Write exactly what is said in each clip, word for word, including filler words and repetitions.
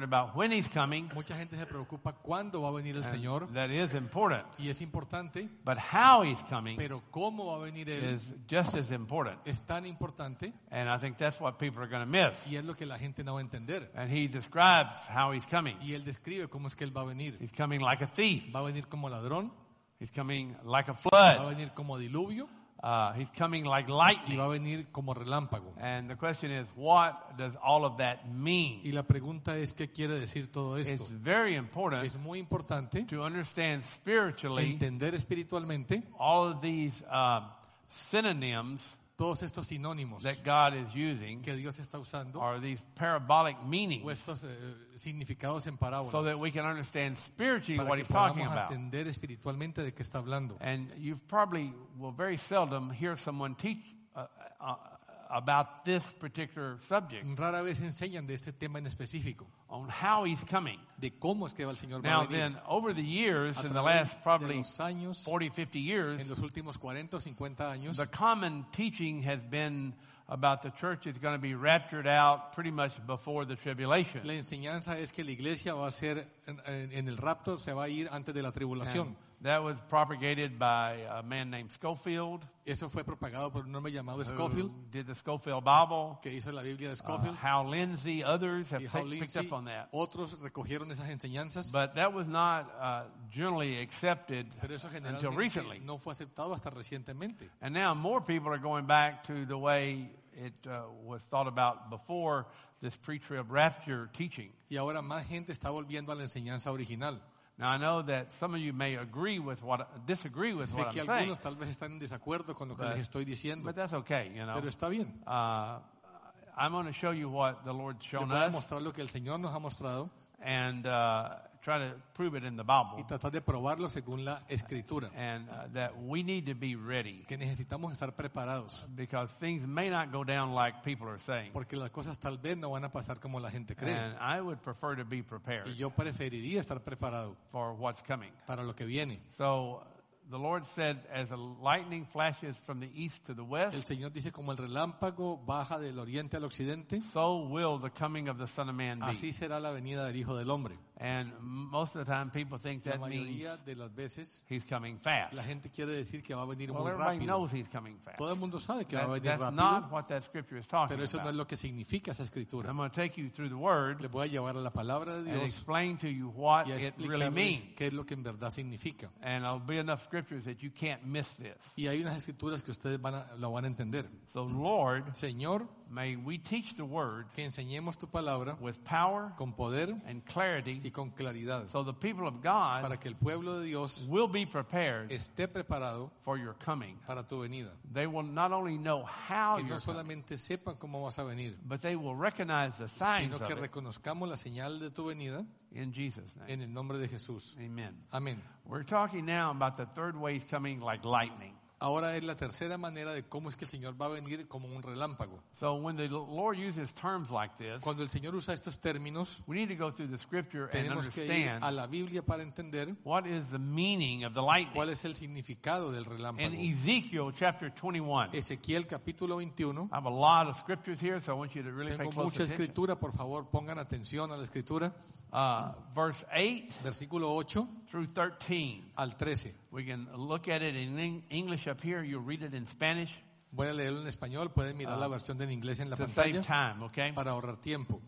about when he's coming. Mucha gente se preocupa cuándo va a venir el And Señor. that is important. Y es importante. But how he's coming Pero cómo va a venir Él is just as important. es tan importante. And I think that's what people are going to miss. Y es lo que la gente no va a entender. And he describes how he's coming. Y Él describe cómo es que Él va a venir. He's coming like a thief. Va a venir como ladrón. He's coming like a Va a flood. venir como diluvio. Uh, he's coming like Y lightning. va a venir como relámpago. And the question is, what does all of that Y mean? la pregunta es, ¿qué quiere decir todo esto? It's very important Es muy importante to understand spiritually entender espiritualmente all of these uh, synonyms todos estos sinónimos that God is using, que Dios está usando, or these parabolic o meanings, estos eh, significados en so that parábolas, we can understand spiritually para what que he's talking podamos about. entender espiritualmente de qué está hablando. And you probably will very seldom hear someone teach uh, uh, about this particular subject, Rara vez enseñan de este tema en específico, on how he's coming. de cómo es que el Señor va a Now venir. then, over the years, A in the través last de probably los años, forty, fifty years, en los últimos cuarenta o cincuenta años, the common teaching has been about the church is going to be raptured out pretty much before the tribulation. la enseñanza es que la iglesia va a ser, en, en- en el rapto se va a ir antes de la tribulación. And that was propagated by a man named Schofield, Eso fue propagado por un hombre llamado who Scofield, did the Schofield Bible. que hizo la Biblia de Uh, Scofield. Hal Lindsey, others have Y pick- Hal picked Lindsey, up on that. otros recogieron esas enseñanzas, But that was not uh, generally accepted pero eso until generalmente recently. no fue aceptado hasta recientemente. And now more people are going back to the way it uh, was thought about before this pre-trib rapture teaching. Y ahora más gente está volviendo a la enseñanza original. Now I know that some of you may agree with what, disagree with Sé what que I'm saying, algunos tal vez están en desacuerdo con lo que But- les estoy diciendo, but that's okay, you know. pero está bien. Uh, I'm going to show you what the Lord's Les shown voy a us mostrar lo que el Señor nos ha mostrado and uh, try to prove it in the y Bible, tratar de probarlo según la Escritura. and uh, that we need to be ready Que necesitamos estar preparados, because things may not go down like people are saying. porque las cosas tal vez no van a pasar como la gente cree. And I would prefer to be prepared Y yo preferiría estar preparado for what's coming. para lo que viene. So the Lord said, as the lightning flashes from the east to the El west, Señor dice, como el relámpago baja del oriente al occidente, so will the coming of the Son of Man así be. será la venida del Hijo del Hombre. And most of the time people think La that means mayoría de las veces, he's coming fast. la gente quiere decir que va a venir Well, muy everybody rápido. knows he's coming fast. Todo el mundo sabe que va a That- venir that's rápido, not what that scripture is talking pero eso no es about. lo que significa esa escritura. I'm going to take you through the Word Les voy a llevar a la palabra de and Dios explain to you what y a it really explicarles means. qué es lo que en verdad significa. And there'll be enough scriptures that you can't miss this. Y hay unas escrituras que ustedes van a, lo van a entender. So, Lord, Señor, may we teach the Word que enseñemos tu palabra with power con poder and clarity, y con claridad, so the people of God para que el pueblo de Dios will be prepared esté preparado for your coming. para tu venida. They will not only know how Que you're no coming, solamente sepan cómo vas a venir, but they will recognize the signs sino of que it reconozcamos la señal de tu venida in Jesus' name. en el nombre de Jesús. Amen. Amén. We're talking now about the third way he's coming like lightning. Ahora es la tercera manera de cómo es que el Señor va a venir como un relámpago. So when the Lord uses terms like this, Cuando el Señor usa estos términos, we need to go through the scripture and tenemos que ir understand a la Biblia para entender what is the meaning of the lightning. cuál es el significado del In relámpago. Ezekiel chapter twenty-one, Ezequiel capítulo veintiuno. I have a lot of scriptures here, so I want you to really pay Tengo close mucha attention. escritura, por favor pongan atención a la escritura. Uh, verse eight Versículo ocho through thirteen. al trece. We can look at it in Eng- English up here. You'll read it in Spanish Voy a leerlo en español, pueden mirar la versión en inglés en la to save pantalla time, okay? para ahorrar tiempo.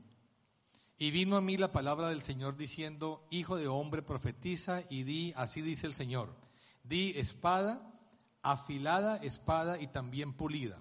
Y vino a mí la palabra del Señor diciendo, hijo de hombre, profetiza y di, así dice el Señor, di espada, afilada espada y también pulida.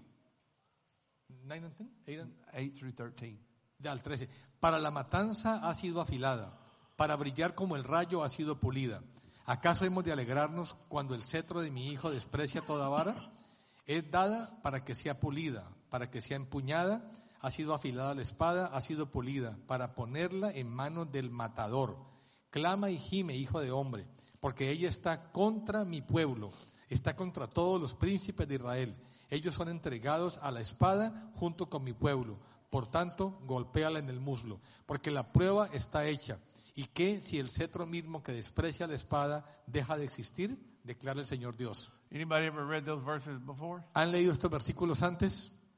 Nine and ten? Eight and- eight through thirteen. Ya, al trece. Para la matanza ha sido afilada, para brillar como el rayo ha sido pulida. ¿Acaso hemos de alegrarnos cuando el cetro de mi hijo desprecia toda vara? Es dada para que sea pulida, para que sea empuñada, ha sido afilada la espada, ha sido pulida, para ponerla en manos del matador. Clama y gime, hijo de hombre, porque ella está contra mi pueblo, está contra todos los príncipes de Israel. Ellos son entregados a la espada junto con mi pueblo. Por tanto, golpéala en el muslo, porque la prueba está hecha. ¿Y qué si el cetro mismo que desprecia la espada deja de existir? Declara el Señor Dios. Anybody ever read those verses before? ¿Han leído estos versículos antes?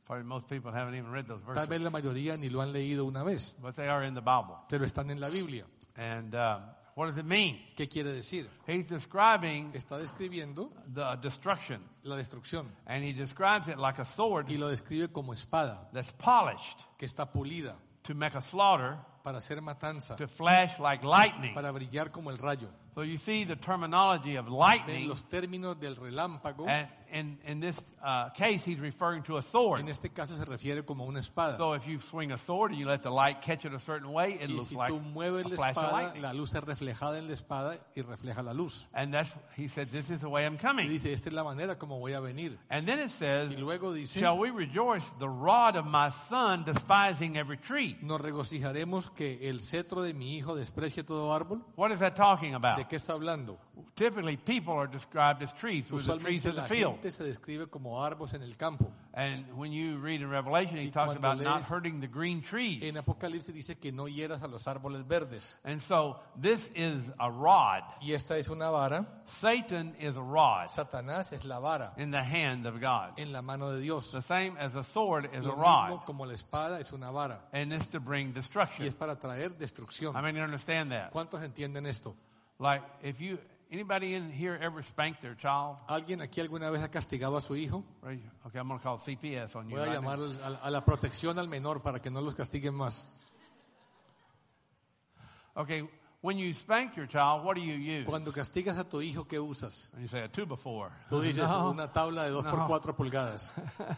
Probably most people haven't even read those Tal verses, vez la mayoría ni lo han leído una vez, but they are in the Bible. pero están en la Biblia. And um, what does it mean? ¿Qué quiere decir? He's describing Está describiendo the destruction, la destrucción and he describes it like a sword y lo describe como espada that's polished que está pulida to make a slaughter, para hacer matanza, to flash like lightning. para brillar como el rayo. So you see the terminology of En lightning, los términos del relámpago, and in, in this uh, case, he's referring to a sword. en este caso se refiere como una espada. So if you swing a sword and you let the light catch it a certain way, it Y looks si like tú mueves a la flash of espada, lightning. la luz es reflejada en la espada y refleja la luz. And that's, he said, this is the way I'm Y coming. dice, esta es la manera como voy a venir. And then it says, Y luego dice, shall we rejoice the rod of my son despising every tree? nos regocijaremos que el cetro de mi hijo desprecie todo árbol. What is that talking about? ¿De qué está hablando? Typically, people are described as trees, with the trees Usualmente of the la field. gente se describe como árboles en el campo. And when you read in Revelation, he Y talks cuando about not lees- hurting the green trees. En Apocalipsis dice que no hieras a los árboles verdes. And so this is a rod. Y esta es una vara. Satan is a rod Satanás es la vara in the hand of God. en la mano de Dios. The same as a sword is a Lo rod. mismo como la espada es una vara. And it's to bring Y destruction. es para traer destrucción. I mean, you understand that? ¿Cuántos entienden esto? Like, if you, anybody in here ever spanked their child? ¿Alguien aquí alguna vez ha castigado a su hijo? Raise your- Okay, I'm going to call C P S on you. Voy a right now. llamar al- a la protección al menor para que no los castiguen más. Okay, when you spank your child, what do you use? Cuando castigas a tu hijo, ¿qué usas? And you say a two before. Tú dices No. una tabla de dos por No. cuatro pulgadas.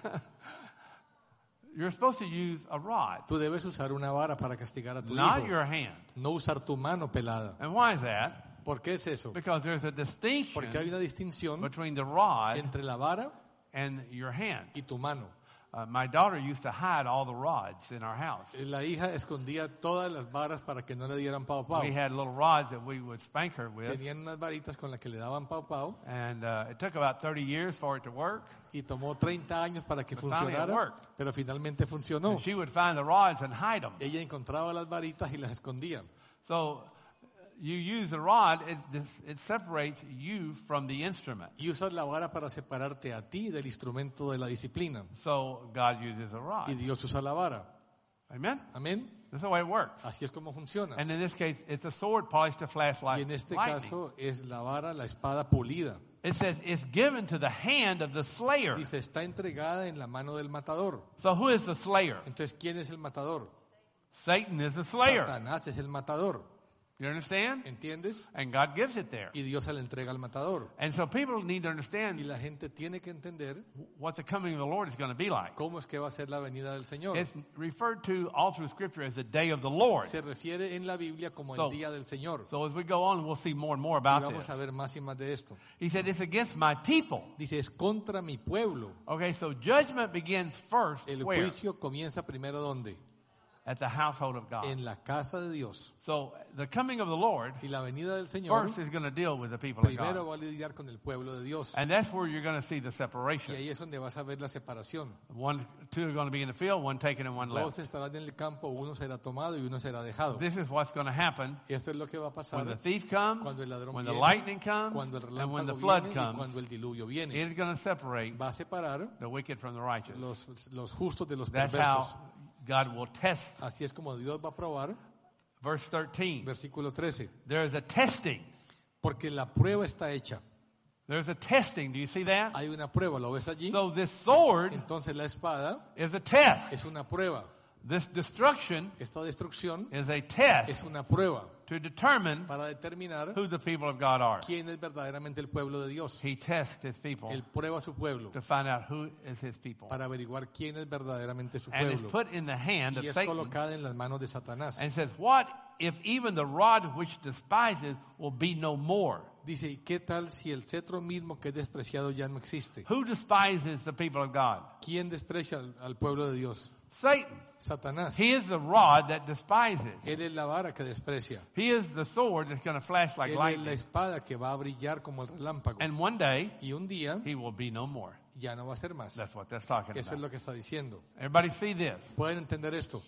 You're supposed to use a rod, Tú debes usar una vara para castigar a tu not hijo. your hand. No usar tu mano pelada. And why is that? ¿Por qué es eso? Because there's a distinction Porque hay una distinción between the rod entre la vara and your hand. y tu mano. Uh, my daughter used to hide all the rods in our house. La hija escondía todas las varas para que no le dieran pau pau. We had little rods that we would spank her with, Tenían unas varitas con las que le daban pau pau and uh, it took about thirty years for it to work. y tomó treinta años para que But finally it funcionara, worked. pero finalmente funcionó. And she would find the rods and hide them. Ella encontraba las varitas y las escondía. So you use the rod, it, dis- it separates you from the instrument. Y usas la vara para separarte a ti del instrumento de la disciplina. So God uses a rod. Y Dios usa la vara. Amen? Amén. That's the way it works. Así es como funciona. And in this case, it's a sword polished to flash Y like en este lightning. caso es la vara, la espada pulida. It says it's given to the hand of the slayer. Dice, está entregada en la mano del matador. So who is the slayer? Entonces, ¿quién es el matador? Satan is the slayer. Satanás es el matador. You understand? ¿Entiendes? And God gives it there. Y Dios se le entrega al matador. And so people need to Y understand la gente tiene que entender what the coming of the Lord is going to be like. cómo es que va a ser la venida del Señor. It's referred to all through Scripture as the day of the Lord. Se refiere en la Biblia como So- el día del Señor. So as we go on, we'll see more and more Y about vamos this. a ver más y más de esto. He said, it's against my people. Dice, es contra mi pueblo. Okay, so judgment begins first El where? juicio comienza primero ¿dónde? At the household of God. En la casa de Dios. So the coming of the Lord Y la venida del Señor first is going to deal with the people of primero God. va a lidiar con el pueblo de Dios. And that's where you're going to see the Y separation. ahí es donde vas a ver la separación. One, two are going to be in the field, one taken and one Dos left. estarán en el campo, uno será tomado y uno será dejado. This is what's going to happen Esto es lo que va a when the pasar thief comes, cuando el ladrón when the viene, lightning comes, cuando el and when the relámpago flood viene y comes. cuando el diluvio viene. It is going to separate Va a separar the wicked from the righteous. los, los justos de los That's perversos. how God will test. Así es como Dios va a probar. Verse thirteen. Versículo trece. There is a testing. Porque la prueba está hecha. There's a testing. Do you see that? Hay una prueba, ¿lo ves allí? So this sword Entonces la espada is a test. es una prueba. This destruction Esta destrucción is a test es una prueba to determine para determinar who the people of God are. quién es verdaderamente el pueblo de Dios. He tests his people Él prueba a su pueblo to find out who is his people. para averiguar quién es verdaderamente su And it's pueblo. put in the hand of Y es Satan colocada en las manos de Satanás. and says, what if even the rod which despises will be no more? Dice, ¿y qué tal si el cetro mismo que es despreciado ya no existe? Who despises the people of God? ¿Quién desprecia al, al pueblo de Dios? Satan. Satanás. He is the rod that despises. Él es la vara que desprecia. He is the sword that's going to flash like Él es la lightning. espada que va a brillar como el relámpago. And one day, Y un día he will be no more. ya no va a ser más. That's what that's talking Eso es about. lo que está diciendo. Everybody see this? ¿Pueden entender esto?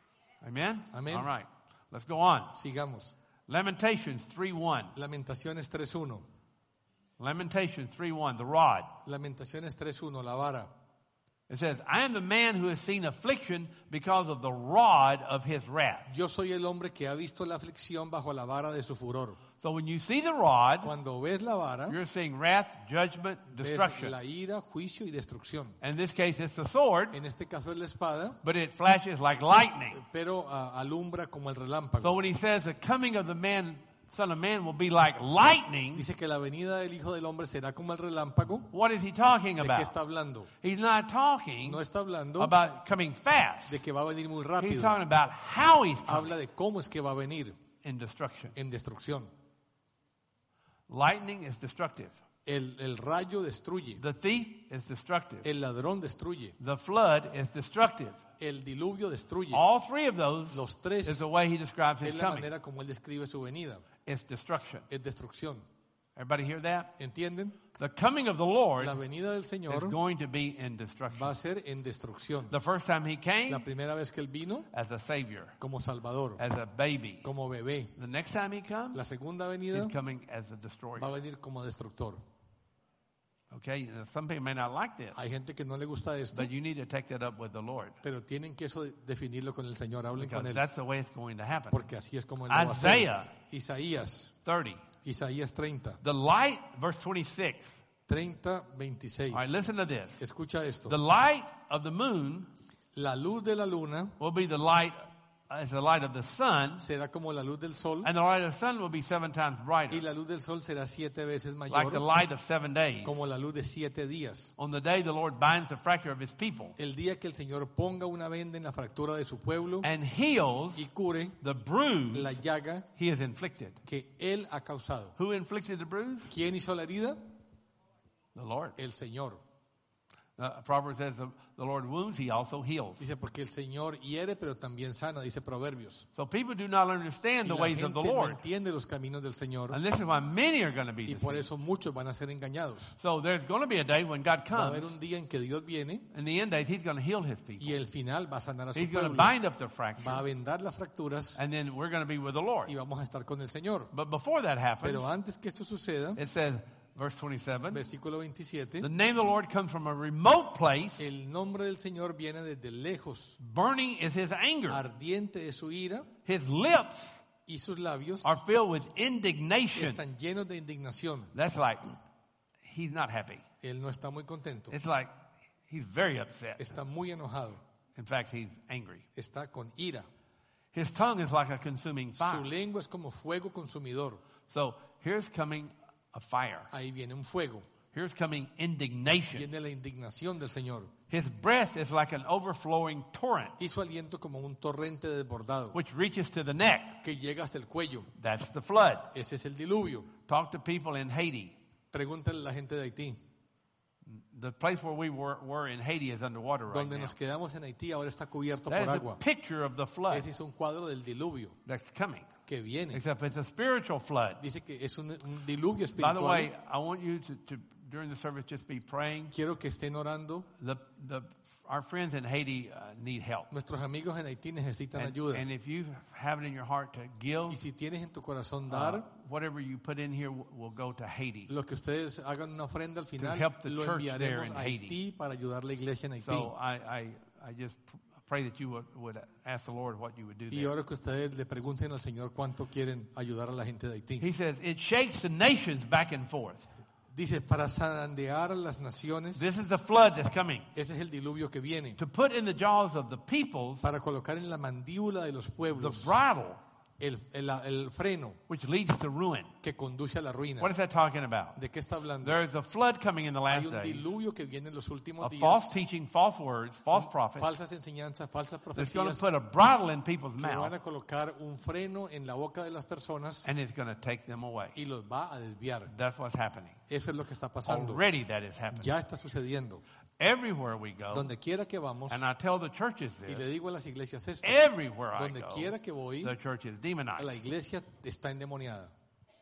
Amen? Amen. All right. Let's go on. Sigamos. Lamentations three one. Lamentaciones tres uno. Lamentations three one, the rod. Lamentaciones tres uno, la vara. It says, I am the man who has seen affliction because of the rod of his wrath. Yo soy el hombre que ha visto la aflicción bajo la vara de su furor. So when you see the rod, Cuando ves la vara, you're seeing wrath, judgment, ves destruction. la ira, juicio y destrucción. In this case, it's the sword, En este caso es la espada, but it flashes like lightning. pero uh, alumbra como el relámpago. So when he says the coming of the man, Son of Man will be like lightning, Dice que la venida del Hijo del Hombre será como el relámpago. what is he talking ¿De qué about? está hablando? He's not talking No está hablando about coming fast. de que va a venir muy He's rápido. talking about how he's coming Habla de cómo es que va a venir in destruction. en destrucción. Lightning is destructive. El, el rayo destruye. The thief is destructive. El ladrón destruye. The flood is destructive. El diluvio destruye. All three of those Los tres is the way he describes his es la coming. manera como él describe su venida. It's destruction. Es destrucción. Everybody hear that? ¿Entienden? The coming of the Lord La venida del is Señor going to be in va destruction. a ser en destrucción. The first time he La came primera vez que él vino as a savior, como Salvador, as a baby. como bebé. The next time he comes, La segunda venida he's coming as a destroyer. va a venir como destructor. Okay, now, some people may not like this, Hay gente que no le gusta esto, but you need to take that up with the Lord pero tienen que eso definirlo con el Señor. Hablen con because él, that's the way it's going to happen. porque así es como él lo va a hacer. Isaiah Isaías, thirty. Isaías treinta, The light, verse twenty-six. treinta, veintiséis. All right, listen to this. Escucha esto. The light of the moon La luz de la luna will be the light as the light of the sun, será como la luz del sol, and the light of the sun will be seven times y brighter, la luz del sol será siete veces like the mayor, light of seven days. como la luz de siete días. On the day the Lord binds the fracture of his people El día que el Señor ponga una venda en la fractura de su pueblo and heals y cure the bruise la llaga he has inflicted. que Él ha causado. Who inflicted the bruise? ¿Quién hizo la herida? The Lord. El Señor. Uh, Proverbs says the, the Lord wounds, he also heals. Dice, porque el Señor hiere, pero también sana, dice Proverbios. So people do not understand Y the la ways of the gente no Lord. entiende los caminos del Señor, And this is why many are going to be y por deceived. eso muchos van a ser engañados. So there's going to be a day when God Va a comes. haber un día en que Dios viene In the end days, he's going to heal his people. y el final va a sanar a su He's going to pueblo. bind up the fracture. Va a vendar las fracturas And then we're going to be with the Lord. y vamos a estar con el Señor. But before that happens, Pero antes que esto suceda, it says, verse twenty-seven, versículo veintisiete, the name of the Lord comes from a remote place. el nombre del Señor viene desde lejos. Burning is his anger. Ardiente de su ira His lips y sus labios are filled with indignation. están llenos de indignación. That's like, he's not happy. Él no está muy contento. It's like, he's very upset. Está muy enojado. In fact, he's angry. Está con ira. His tongue is like a consuming fire. Su lengua es como fuego consumidor. So here's coming a fire. Ahí viene un fuego. Here's coming indignation. Viene la indignación del Señor. His breath is like an overflowing torrent, Y su aliento como un torrente desbordado which reaches to the neck. que llega hasta el cuello. That's the flood. Ese es el diluvio. Talk to people in Haiti. Pregúntale a la gente de Haití. The place where we were, were in Haiti is underwater right Donde now. nos quedamos en Haití ahora está cubierto That por is a agua. picture of the flood Ese es un cuadro del diluvio that's coming. que viene. Except it's a spiritual flood. Dice que es un, un diluvio By the way, espiritual. I want you to, to during the service, just be praying. Quiero que estén orando. The, the, our friends in Haiti uh, need help. Nuestros amigos en Haití necesitan And, ayuda. and if you have it in your heart to give, Y si tienes en tu corazón uh, dar, whatever you put in here will, will go to Haiti. lo que ustedes hagan una ofrenda al final, help the lo church there enviaremos in a Haití para ayudar a la iglesia en Haití. So I, I, I just pr- pray that you would, would ask the Lord what you would do Y there. ahora que ustedes le pregunten al Señor cuánto quieren ayudar a la gente de Haití. He says, it shakes the nations back and forth. Dice, para zarandear a las naciones, This is the flood that's coming. ese es el diluvio que viene. To put in the jaws of the peoples Para colocar en la mandíbula de los the pueblos bridle, el, el, el freno which leads to ruin. que conduce a la ruina. What is that talking about? ¿De qué está hablando? There is a flood coming in the Hay last un days diluvio que viene en los últimos of días. false teaching, false words, false prophets Falsas enseñanzas, falsas that's going to profecías put a bridle in people's que van mouth a colocar un freno en la boca de las personas and it's going to take them away. y los va a desviar. That's what's happening. Eso es lo que está pasando. Already that is happening. Ya está sucediendo. Everywhere we go, Donde quiera que vamos, and I tell the churches y le this, digo a las iglesias esto, everywhere I donde go, quiera que voy, the church is la demonized. iglesia está endemoniada.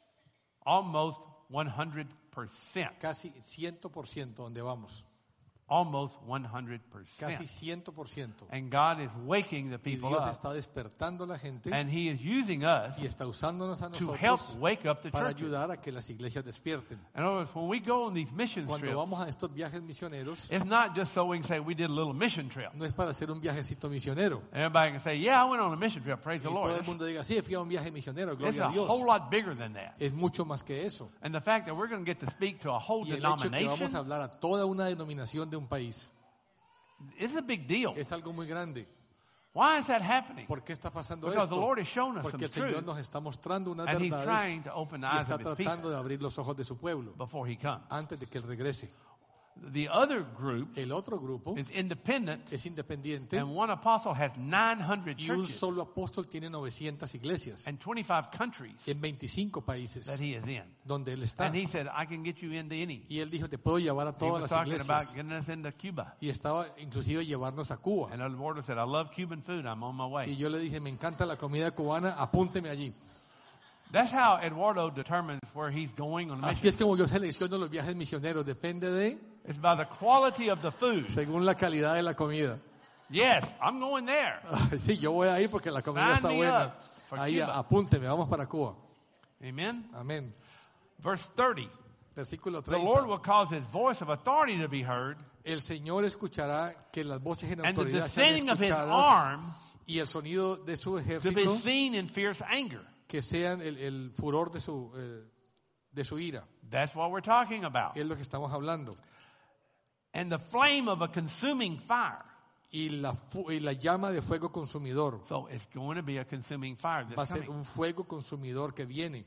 Almost one hundred percent. Casi cien por ciento donde vamos. almost one hundred percent. casi cien por ciento. And God is waking the Y people Dios up. está despertando a la gente And He is using us y está usándonos a to help nosotros wake up the para churches. ayudar a que las iglesias despierten. In other words, when we go on these mission Cuando trips, vamos a estos viajes misioneros, it's not just so we can say we did a little mission trip. no es para hacer un viajecito misionero. Everybody can say, yeah, I went on a mission trip, praise Y the todo el Lord. mundo diga, sí, fui a un viaje misionero, It's gloria a a Dios. whole lot bigger than that. Es mucho más que eso. And the fact that we're going to get to speak to a whole Y el hecho que vamos a denomination hablar a toda una denominación de un país is a big deal. es algo muy grande. Why is that happening? ¿Por qué está pasando Because the esto? Lord has shown us some Porque el Señor truth, nos está mostrando unas and He's verdades trying to open the y eyes está of His tratando people de abrir los ojos de su pueblo before He comes. antes de que Él regrese. The other group El otro grupo is independent, es independiente and one apostle has nine hundred y un churches solo apóstol tiene novecientas iglesias and twenty-five countries en veinticinco países that he is in. donde Él está. And he said, I can get you into any. Y Él dijo, te puedo llevar a He todas was las talking about iglesias. getting us into Cuba. Y estaba inclusive llevarnos a Cuba. And the Lord said, I love Cuban food. I'm on my Y way. yo le dije, me encanta la comida cubana, apúnteme allí. That's how Eduardo determines where he's going on the Así mission. es como yo selecciono los viajes misioneros, depende de, It's by the quality of the food. según la calidad de la comida. Yes, I'm going there. Sí, yo voy ahí porque la comida Sign está me buena. up for Ahí, Cuba. apúnteme, vamos para Cuba. Amen. Amén. Verse thirty. Versículo The Lord treinta. will cause His voice of authority to be heard, El Señor escuchará que las voces en and the autoridad sean descending of His escuchadas arm y el sonido de su to be ejército seen in fierce anger. que sean el, el furor de su, eh, de su ira. That's what we're talking about. Es lo que estamos hablando. And the flame of a consuming fire. Y la, fu- y la llama de fuego consumidor. So it's going to be a consuming fire Va a that's ser coming. un fuego consumidor que viene.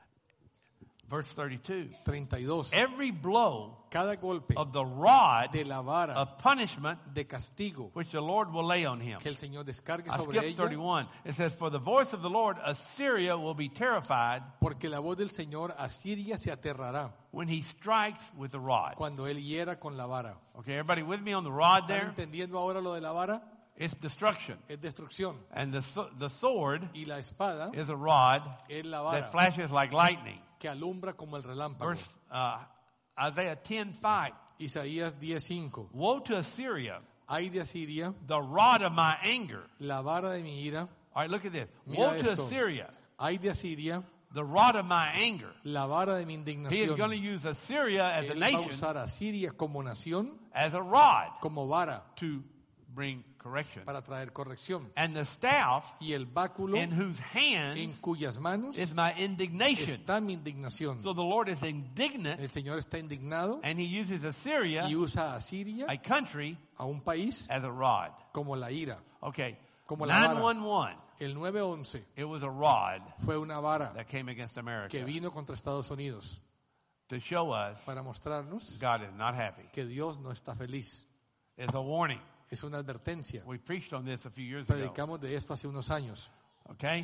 Verse thirty-two. treinta y dos. Every blow Cada golpe of the rod de la vara of punishment de castigo which the Lord will lay on him. que el Señor descargue I sobre skipped ella, thirty-one. It says, for the voice of the Lord, Assyria will be terrified porque la voz del Señor Asiria se aterrará when he strikes with the rod. cuando él hiera con la vara. Okay, everybody with me on the rod ¿Están there? entendiendo ahora lo de la vara? It's destruction. Es destrucción. And the, so- the sword Y la espada is a rod es la vara that flashes like lightning. que alumbra como el relámpago. Verse uh, Isaiah ten five. Isaías diez cinco. Woe to Assyria, Ay de Asiria, the rod of my anger. la vara de mi ira. All right, look at this. Mira Woe to esto. Assyria, Ay de Asiria, the rod of my anger. la vara de mi He is indignación. going to use Assyria as a Él va a nation, usar a Asiria como nación, as a rod como vara, to bring correction. para traer corrección. And the staff Y el báculo in whose en hands cuyas manos is my indignation. está mi indignación. So the Lord is indignant, El Señor está indignado and he uses Assyria, y usa a Asiria, a country, a un país, as a rod. como la ira. Okay. Como la vara. nine one one. El nueve once It was a rod fue una vara that came against America que vino contra Estados Unidos to show us para mostrarnos God is not happy. que Dios no está feliz. It's a warning. Es una advertencia. We preached on this a few years ago. Predicamos de esto hace unos años. Okay?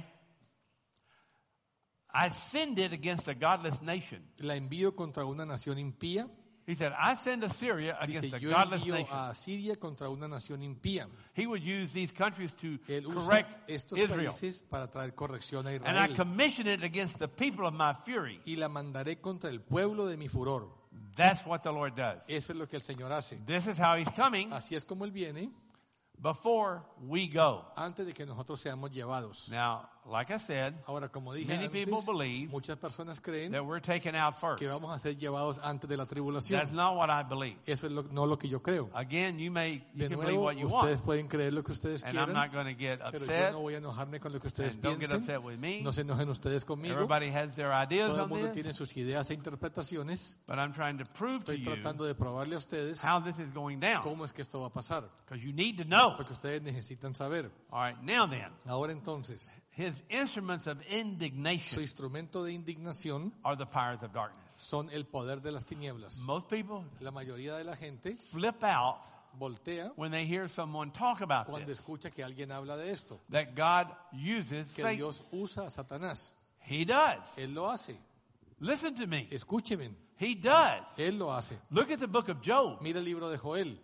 I send it against a godless nation. La envío contra una nación impía. He said, I send Assyria against Dice, a yo godless envío nation. a Asiria contra una nación impía. He would use these countries to Él usa correct estos Israel. países para traer corrección a And I Israel. commission it against the people of my fury. Y la mandaré contra el pueblo de mi furor. That's what the Lord does. Eso es lo que el Señor hace. This is how he's coming Así es como Él viene before we go. antes de que nosotros seamos llevados. Now, like I said, Ahora, como dije Many people antes, believe muchas personas creen that we're taken out first. que vamos a ser llevados antes de la That's tribulación. not what I believe. Eso es lo- no lo que yo creo. Again, you may you De can believe nuevo, what you ustedes want, pueden creer lo que ustedes and I'm quieran, not going to get pero yo upset. no voy a enojarme con lo que ustedes And don't get piensen. upset with me. No se enojen ustedes conmigo. Everybody has their ideas Todo el on mundo this, tiene sus ideas e interpretaciones. but I'm trying to prove to Estoy you tratando de probarle a ustedes how this is going down, cómo es que esto va a pasar. because you need to know. Lo que ustedes necesitan saber. All right, now then, Ahora entonces, his instruments of su indignation instrumento de indignación are the powers of darkness. son el poder de las tinieblas. Most people La mayoría de la gente flip out voltea when they hear someone talk about cuando this, escucha que alguien habla de esto, that God uses que Satan. Dios usa a Satanás. He does. Él lo hace. Listen to me. Escúcheme, He does. Él lo hace. Look at the book of Job. Mira el libro de Joel.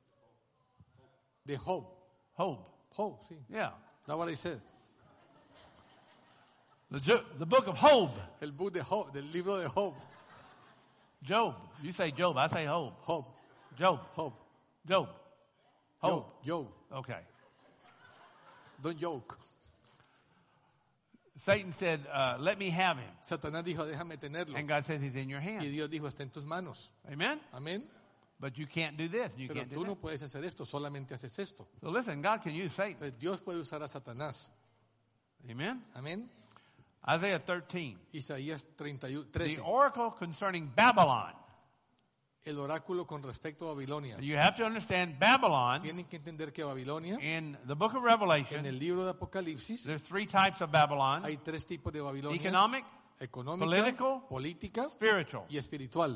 De Job. Job. Job, sí. Yeah. That's what I said. The, Jo- the book of Job. El book de Job, del libro de Job. Job. You say Job. I say Job. Job, Job. Job. Job. Job. Hope. Job. Okay. Don't joke. Satan said, uh, let me have him. Satanás dijo, déjame tenerlo. And God says he's in your Y hand. Dios dijo, está en tus manos. Amen? Amén. But you can't do this. And you Pero can't do tú no that. puedes hacer esto, solamente haces esto. So listen, God can use Satan. Entonces Dios puede usar a Satanás. Amen? Amén. Isaiah thirteen. Isaías treinta y uno, The trece. oracle concerning Babylon. El oráculo con respecto a Babilonia. You have to understand Babylon. Tienen que entender que Babilonia, In the book of en Revelation, el libro de Apocalipsis, there's three types of Babylon. hay tres tipos de Babilonia. Economic, Económica, political, política Spiritual. y espiritual.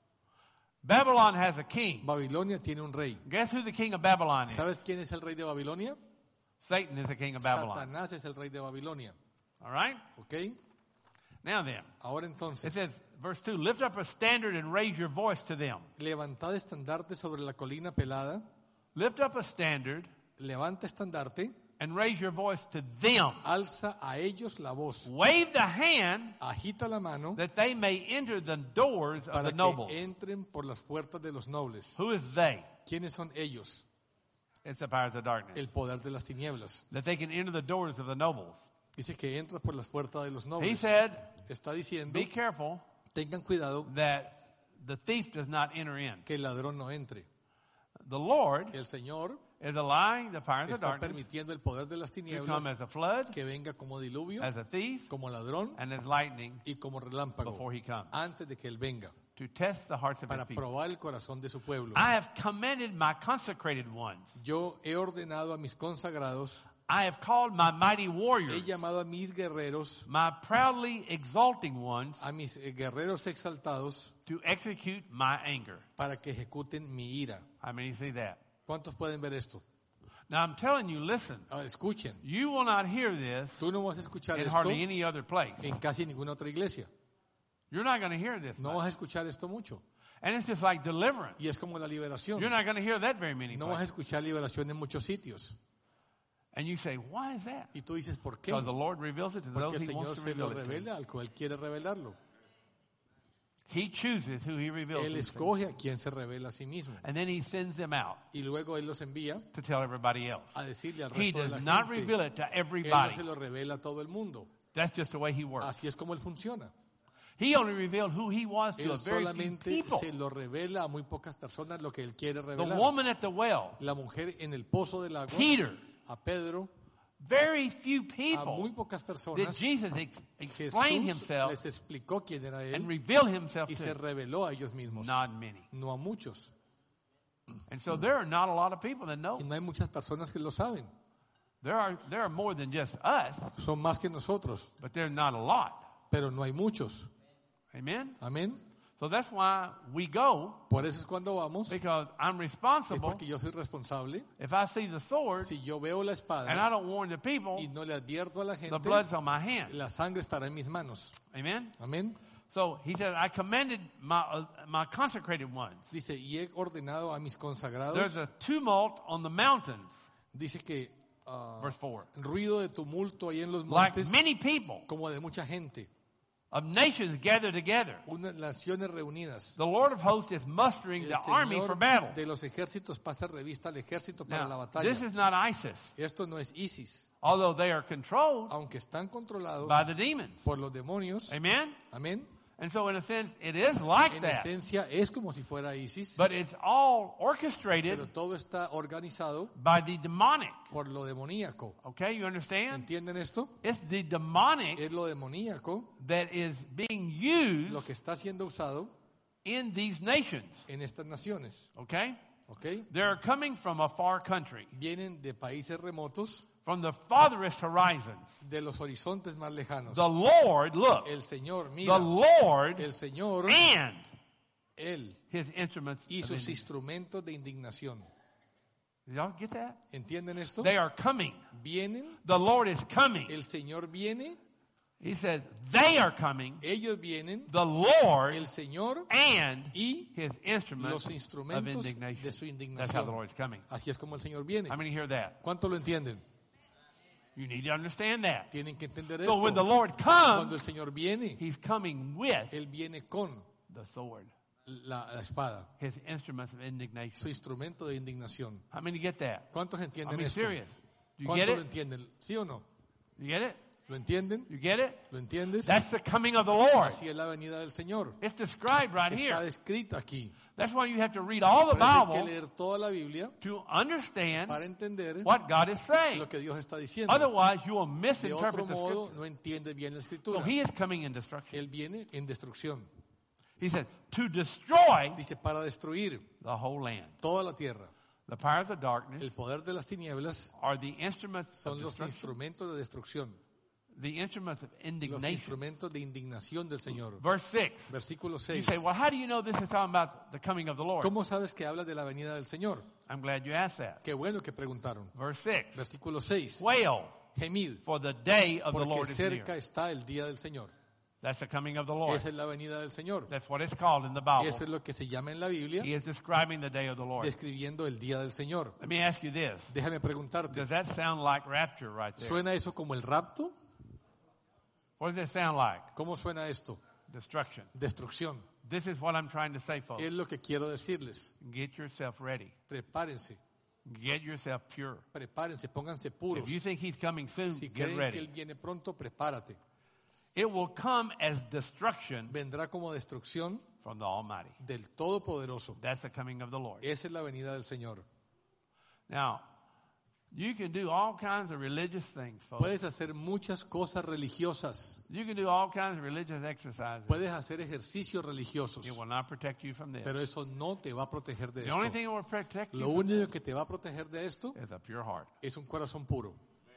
Babylon has a king. Babilonia tiene un rey. Guess who the king of Babylon is? ¿Sabes quién es el rey de Babilonia? Satan is the king of Babylon. Satanás es el rey de Babilonia. All right? ¿Ok? Now then, Ahora it entonces, says, verse two, lift up a standard and raise your voice to them. levantad estandarte sobre la colina pelada, Lift up a standard levanta estandarte, and raise your voice to them. alza a ellos la voz, Wave the hand agita la mano that they may enter the doors of para the que nobles. entren por las puertas de los nobles. Who is they? ¿Quiénes son ellos? It's the powers of darkness. El poder de las tinieblas. That they can enter the doors of the nobles. Dice que entra por las puertas de los He nobles. said, Está diciendo, be careful tengan cuidado that the thief does not enter in. que el ladrón no entre. The Lord El Señor is allowing the powers of está darkness permitiendo el poder de las to come tinieblas as a flood, que venga como diluvio, as a thief, como ladrón and as lightning y como relámpago before he comes, antes de que Él venga, to test the hearts of his para people. probar el corazón de su pueblo. I have commended my consecrated ones. Yo he ordenado a mis consagrados, I have called my mighty he warriors, llamado a mis guerreros, my proudly exalting ones, a mis eh, guerreros exaltados, to execute my anger. para que ejecuten mi ira. How many see that? ¿Cuántos pueden ver esto? Now I'm telling you, listen, Ah, escuchen, you will not hear this tú no vas a escuchar in esto hardly any other place. en casi ninguna otra iglesia. You're not going to hear this No much. vas a escuchar esto mucho. And it's just like deliverance. Y es como la liberación. You're not going to hear that very many No vas a places. escuchar liberación en muchos sitios. And you say, why is that? Y tú dices, ¿por qué? Because the Lord reveals it to those Porque el he Señor wants to se lo reveal it to. revela al cual quiere revelarlo. He chooses who he reveals Él it to. escoge a quien se revela a sí mismo. And then he sends them out Y luego Él los envía to tell everybody else. a decirle al He resto de la does not gente. reveal it to Él no everybody. se lo revela a todo el mundo. That's just the way he works. Así es como Él funciona. He only revealed who he was to Él a very few solamente people. se lo revela a muy pocas personas lo que Él quiere The revelar. woman at the well, La mujer en el pozo del agua, Peter, a Pedro, very few a muy people pocas did personas, Jesus ex- explain Jesús himself les explicó quién era and Él reveal himself y se to. reveló a ellos mismos. Not many. No a muchos. And so there are not a lot of people that know. Y no hay muchas personas que lo saben. There are there are more than just us, Son más que nosotros, but there's not a lot. pero no hay muchos. Amen? Amén. So that's why we go, Por eso es cuando vamos, because I'm es responsible. porque yo soy responsable. If I see the sword Si yo veo la and I espada don't warn the people, y no le advierto a la the gente, blood's on my hand. la sangre estará en mis manos. Amen? Amén. So he said, I commended my uh, my consecrated ones. Dice, y he ordenado a mis consagrados. There's a tumult on the mountains, Dice que ah, verse four. ruido de tumulto ahí en los Like montes, many people como de mucha gente, of nations gathered together. unas naciones reunidas. The Lord of hosts is mustering El the army for Señor battle. de los ejércitos pasa revista al ejército para la Now, batalla. this is not ISIS, Esto no es ISIS, although they are controlled aunque están controlados by the demons. por los demonios. Amen? Amén. And so in a sense, it is like En that. esencia es como si fuera ISIS, But it's all orchestrated pero todo está organizado by the demonic. por lo demoníaco. Okay, you understand? ¿Entienden esto? It's the demonic Es lo demoníaco that is being lo used que está siendo usado in these nations. en estas naciones. Okay? ¿Ok? They're coming from a far country, Vienen de países remotos, from the farthest horizons. de los horizontes más lejanos. The Lord, look, El Señor, the mira, Lord el Señor, and Él his instruments. y of sus indignation. instrumentos de indignación. Did y'all get that? ¿Entienden esto? They are coming. Vienen, The Lord is coming. el Señor viene, He says they are coming. ellos vienen, The Lord el Señor and y his instruments los of instrumentos indignation. de su That's how the indignación. Lord's coming. Así es como el Señor viene. How many hear that? ¿Cuánto lo entienden? You need to understand that. Tienen que entender So when the esto. Lord Cuando comes, el Señor viene, he's coming with Él viene con the sword. la, la espada, his instruments of indignation. su instrumento de indignación. How many get that? ¿Cuántos I entienden mean, esto? serious. You ¿Cuántos get lo it? entienden? ¿Sí o no? You get it? ¿Lo entienden? You get it? ¿Lo entiendes? That's the coming of the Lord. Así es la venida del Señor. It's described right Está here. descrita aquí. That's why you have to read all the Por eso hay que Bible leer toda la Biblia to understand para entender what God is saying. lo que Dios está diciendo. Otherwise, you will De otro misinterpret the modo, scripture. no entiende bien la So escritura. he is coming in destruction. Él viene en destrucción. He said, to destroy Dice, para destruir the whole land. toda la tierra. The power of the darkness El poder de las tinieblas are the instruments of son los destruction, instrumentos de destrucción, the instruments of los indignation. instrumentos de indignación del Señor. Verse six. Versículo You seis. say, well, how do you know this is talking about the coming of the Lord? ¿Cómo sabes que habla de la venida del Señor? I'm glad you asked that. Qué bueno que preguntaron. Verse six. Versículo seis. Wail, Gemid, for the day of the porque Lord is near. cerca está el día del Señor. That's the coming of the Lord. Esa es la venida del Señor. That's what it's called in the Bible. Eso es lo que se llama en la Biblia, He is describing the day of the Lord. describiendo el día del Señor. Let me ask you this. Déjame preguntarte, Does that sound like rapture right there? ¿suena eso como el rapto? What does it sound like? ¿Cómo suena esto? Destruction. Destrucción. This is what I'm trying to say, folks. Es lo que quiero decirles. Get yourself ready. Prepárense, Get yourself pure. prepárense, pónganse puros. If you think he's coming soon, Si get creen que ready. Él viene pronto, prepárate. It will come as destruction Vendrá como destrucción from the Almighty. del Todopoderoso. That's the coming of the Lord. Esa es la venida del Señor. Now, you can do all kinds of religious things, folks. Puedes hacer muchas cosas religiosas. You can do all kinds of religious exercises. Puedes hacer ejercicios religiosos. It will not protect you from this. Pero eso no te va a proteger de The only esto. thing that will protect Lo you from único que te va a proteger de esto is a pure heart. es un corazón puro.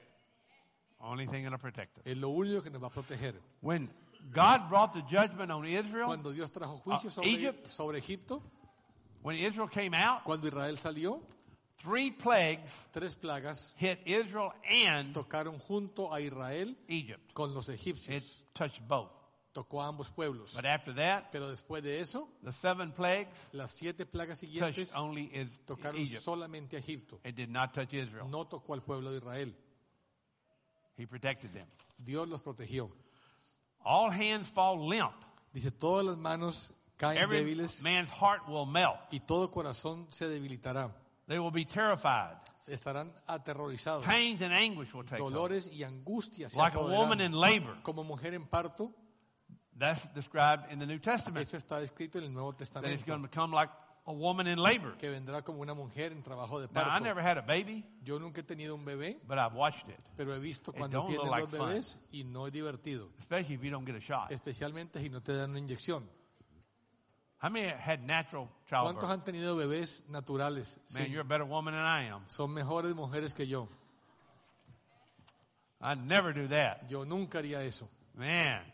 Only thing that will protect us. Es lo único que nos va a proteger. When God brought the judgment on Israel, Cuando Dios trajo juicio Uh, sobre, Egypt. sobre Egipto, when Israel came out, cuando Israel salió, three plagues tres plagas hit Israel and tocaron junto a Israel Egypt. con los It egipcios. touched both. Tocó a ambos pueblos. But after that, Pero después de eso, the seven plagues las siete plagas touched siguientes only is- tocaron Egypt. solamente a Egipto. It did not touch Israel. No tocó al pueblo de Israel. He protected them. Dios los protegió. All hands fall limp. Dice, todas las manos caen Every débiles man's heart will melt. y todo corazón se debilitará. They will be terrified. Estarán aterrorizados. Pains and anguish will take place. Dolores y angustias se Like a woman apoderarán. in labor. Como mujer en parto, That's described in the New Testament. eso está escrito en el Nuevo That it's Testamento, going to become like a woman in labor. que vendrá como una mujer en trabajo de Now, I parto. never had a baby, Yo nunca he tenido un bebé, but I've watched it, pero he visto It cuando don't tienen look like los bebés y no es divertido, especially if you don't get a shot. especialmente si no te dan una inyección. How many had natural ¿Cuántos childbirth? han tenido bebés naturales? Man, Sí, you're a better woman than I am. son mejores mujeres que yo. I'd never do that. Yo nunca haría eso. Man.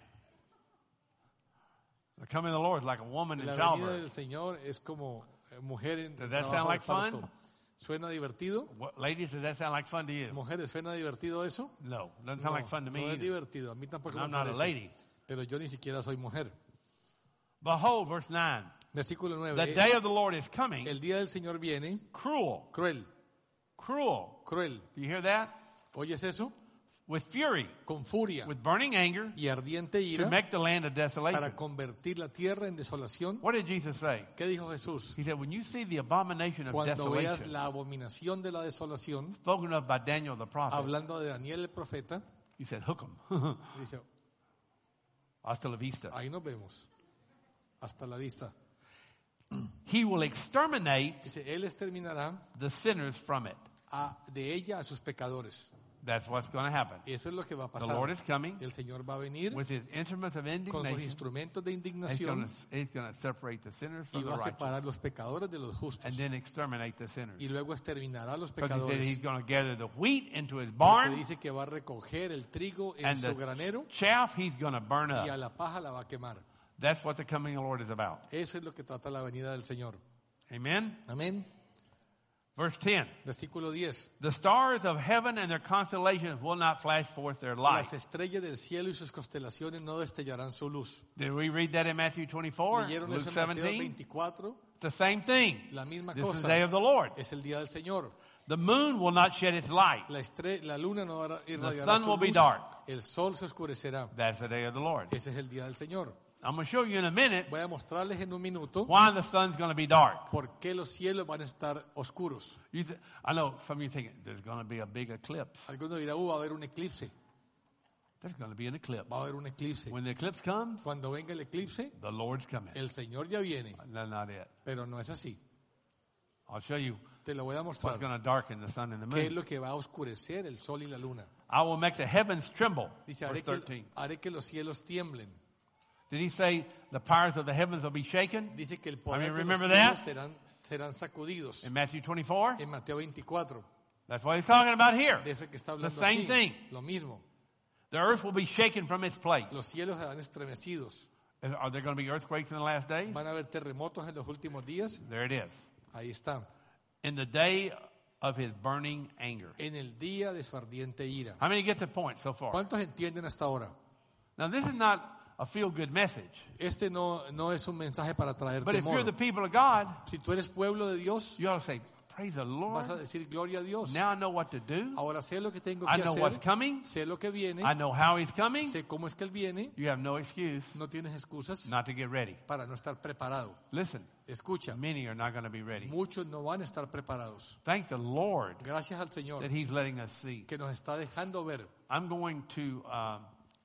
The coming of the Lord is like a woman in La venida childbirth. del Señor es como eh, mujer en Does that trabajo sound de like fun? parto. ¿Suena divertido? What, ladies, does that sound like fun to you? Mujeres, ¿suena divertido eso? No, doesn't sound No, like fun to me no es either. divertido. A mí tampoco I'm me not a parece. lady. Pero yo ni siquiera soy mujer. Behold, verse nine. Versículo nueve. The day of the Lord is coming, El día del Señor viene cruel, cruel, cruel. cruel. Do you hear that? ¿Oyes eso? With fury, Con furia with burning anger, y ardiente to ira make the land a desolation. para convertir la tierra en desolación. What did Jesus say? ¿Qué dijo Jesús? He said, when you see the abomination of Cuando veas desolation, la abominación de la desolación, spoken of by Daniel the prophet, hablando de Daniel el profeta, he said, hook 'em. dice, Hasta la vista. ahí nos vemos. Hasta la vista. He will exterminate Dice, Él exterminará the sinners from it. a- de ella a sus pecadores. That's what's going to happen. Eso es lo que va a The Lord pasar. is coming El Señor va a venir with his instruments of con sus indignation. instrumentos de He's going indignación to, he's going to separate the sinners y from the va a righteous separar los pecadores de los justos. and then exterminate the sinners. Y luego exterminará a los Because he said he's pecadores. going to gather the wheat into his Porque barn dice que va a recoger el trigo en and su the granero chaff he's going to burn y a up. la paja la va a quemar. That's what the coming of the Lord is about. Eso es lo que trata la venida del Señor. Amen? Amén. Verse ten. Versículo diez. The stars of heaven and their constellations will not flash forth their light. Las estrellas del cielo y sus constelaciones no destellarán su luz. Did we read that in Matthew twenty-four? ¿Leyeron Luke eso en Mateo seventeen? veinticuatro? It's the same thing. La misma This is cosa. the day of the Lord. Es el día del Señor. The moon will not shed its light. La, estre- la luna no dará- irradiará sun su will be luz. dark. El sol se oscurecerá. That's the day of the Lord. Ese es el día del Señor. I'm going to show you in a minute Voy a mostrarles en un minuto why the sun's going to be dark. por qué los cielos van a estar oscuros. You th- I know some of you thinking there's going to be a big eclipse. Algunos dirán, uh, va a haber un eclipse. There's going to be an eclipse. Va a haber un eclipse. When the eclipse comes, Cuando venga el eclipse, the Lord's coming. el Señor ya viene. That's not it. Pero no es así. I'll show you Te lo voy a what's mostrar. going to darken the sun and the ¿Qué es moon. lo que va a oscurecer el sol y la luna? I will make the heavens tremble. Dice, Verse haré que, thirteen. haré que los cielos tiemblen. Did he say the powers of the heavens will be shaken? Dice que el I poder mean, de los remember cielos that? serán, serán sacudidos. In Matthew twenty-four? En Mateo veinticuatro. That's what he's talking about here. De eso que está The hablando same aquí. thing. Lo mismo. The earth will be shaken from its place. Los cielos serán estremecidos. Are there going to be earthquakes in the last days? Van a haber terremotos en los últimos días. There it is. Ahí está. In the day of his burning anger. En el día de su ardiente ira. How many get the point so far? ¿Cuántos entienden hasta ahora? Now, this is not a feel-good message. Este no, no es un mensaje para traer But if you're temor. the people of God, Si tú eres pueblo de Dios, you ought to say, praise the Lord. vas a decir gloria a Dios. Now I know what to do. Ahora sé lo que tengo I que know what's hacer. coming. Sé lo que viene. I know how he's coming. Sé cómo es que él viene. You have no excuse No tienes excusas not to get ready. para no estar preparado. Listen, Escucha, many are not going to be ready. muchos no van a estar preparados. Thank the Lord Gracias al Señor that he's letting us see. que nos está dejando ver. I'm going to um,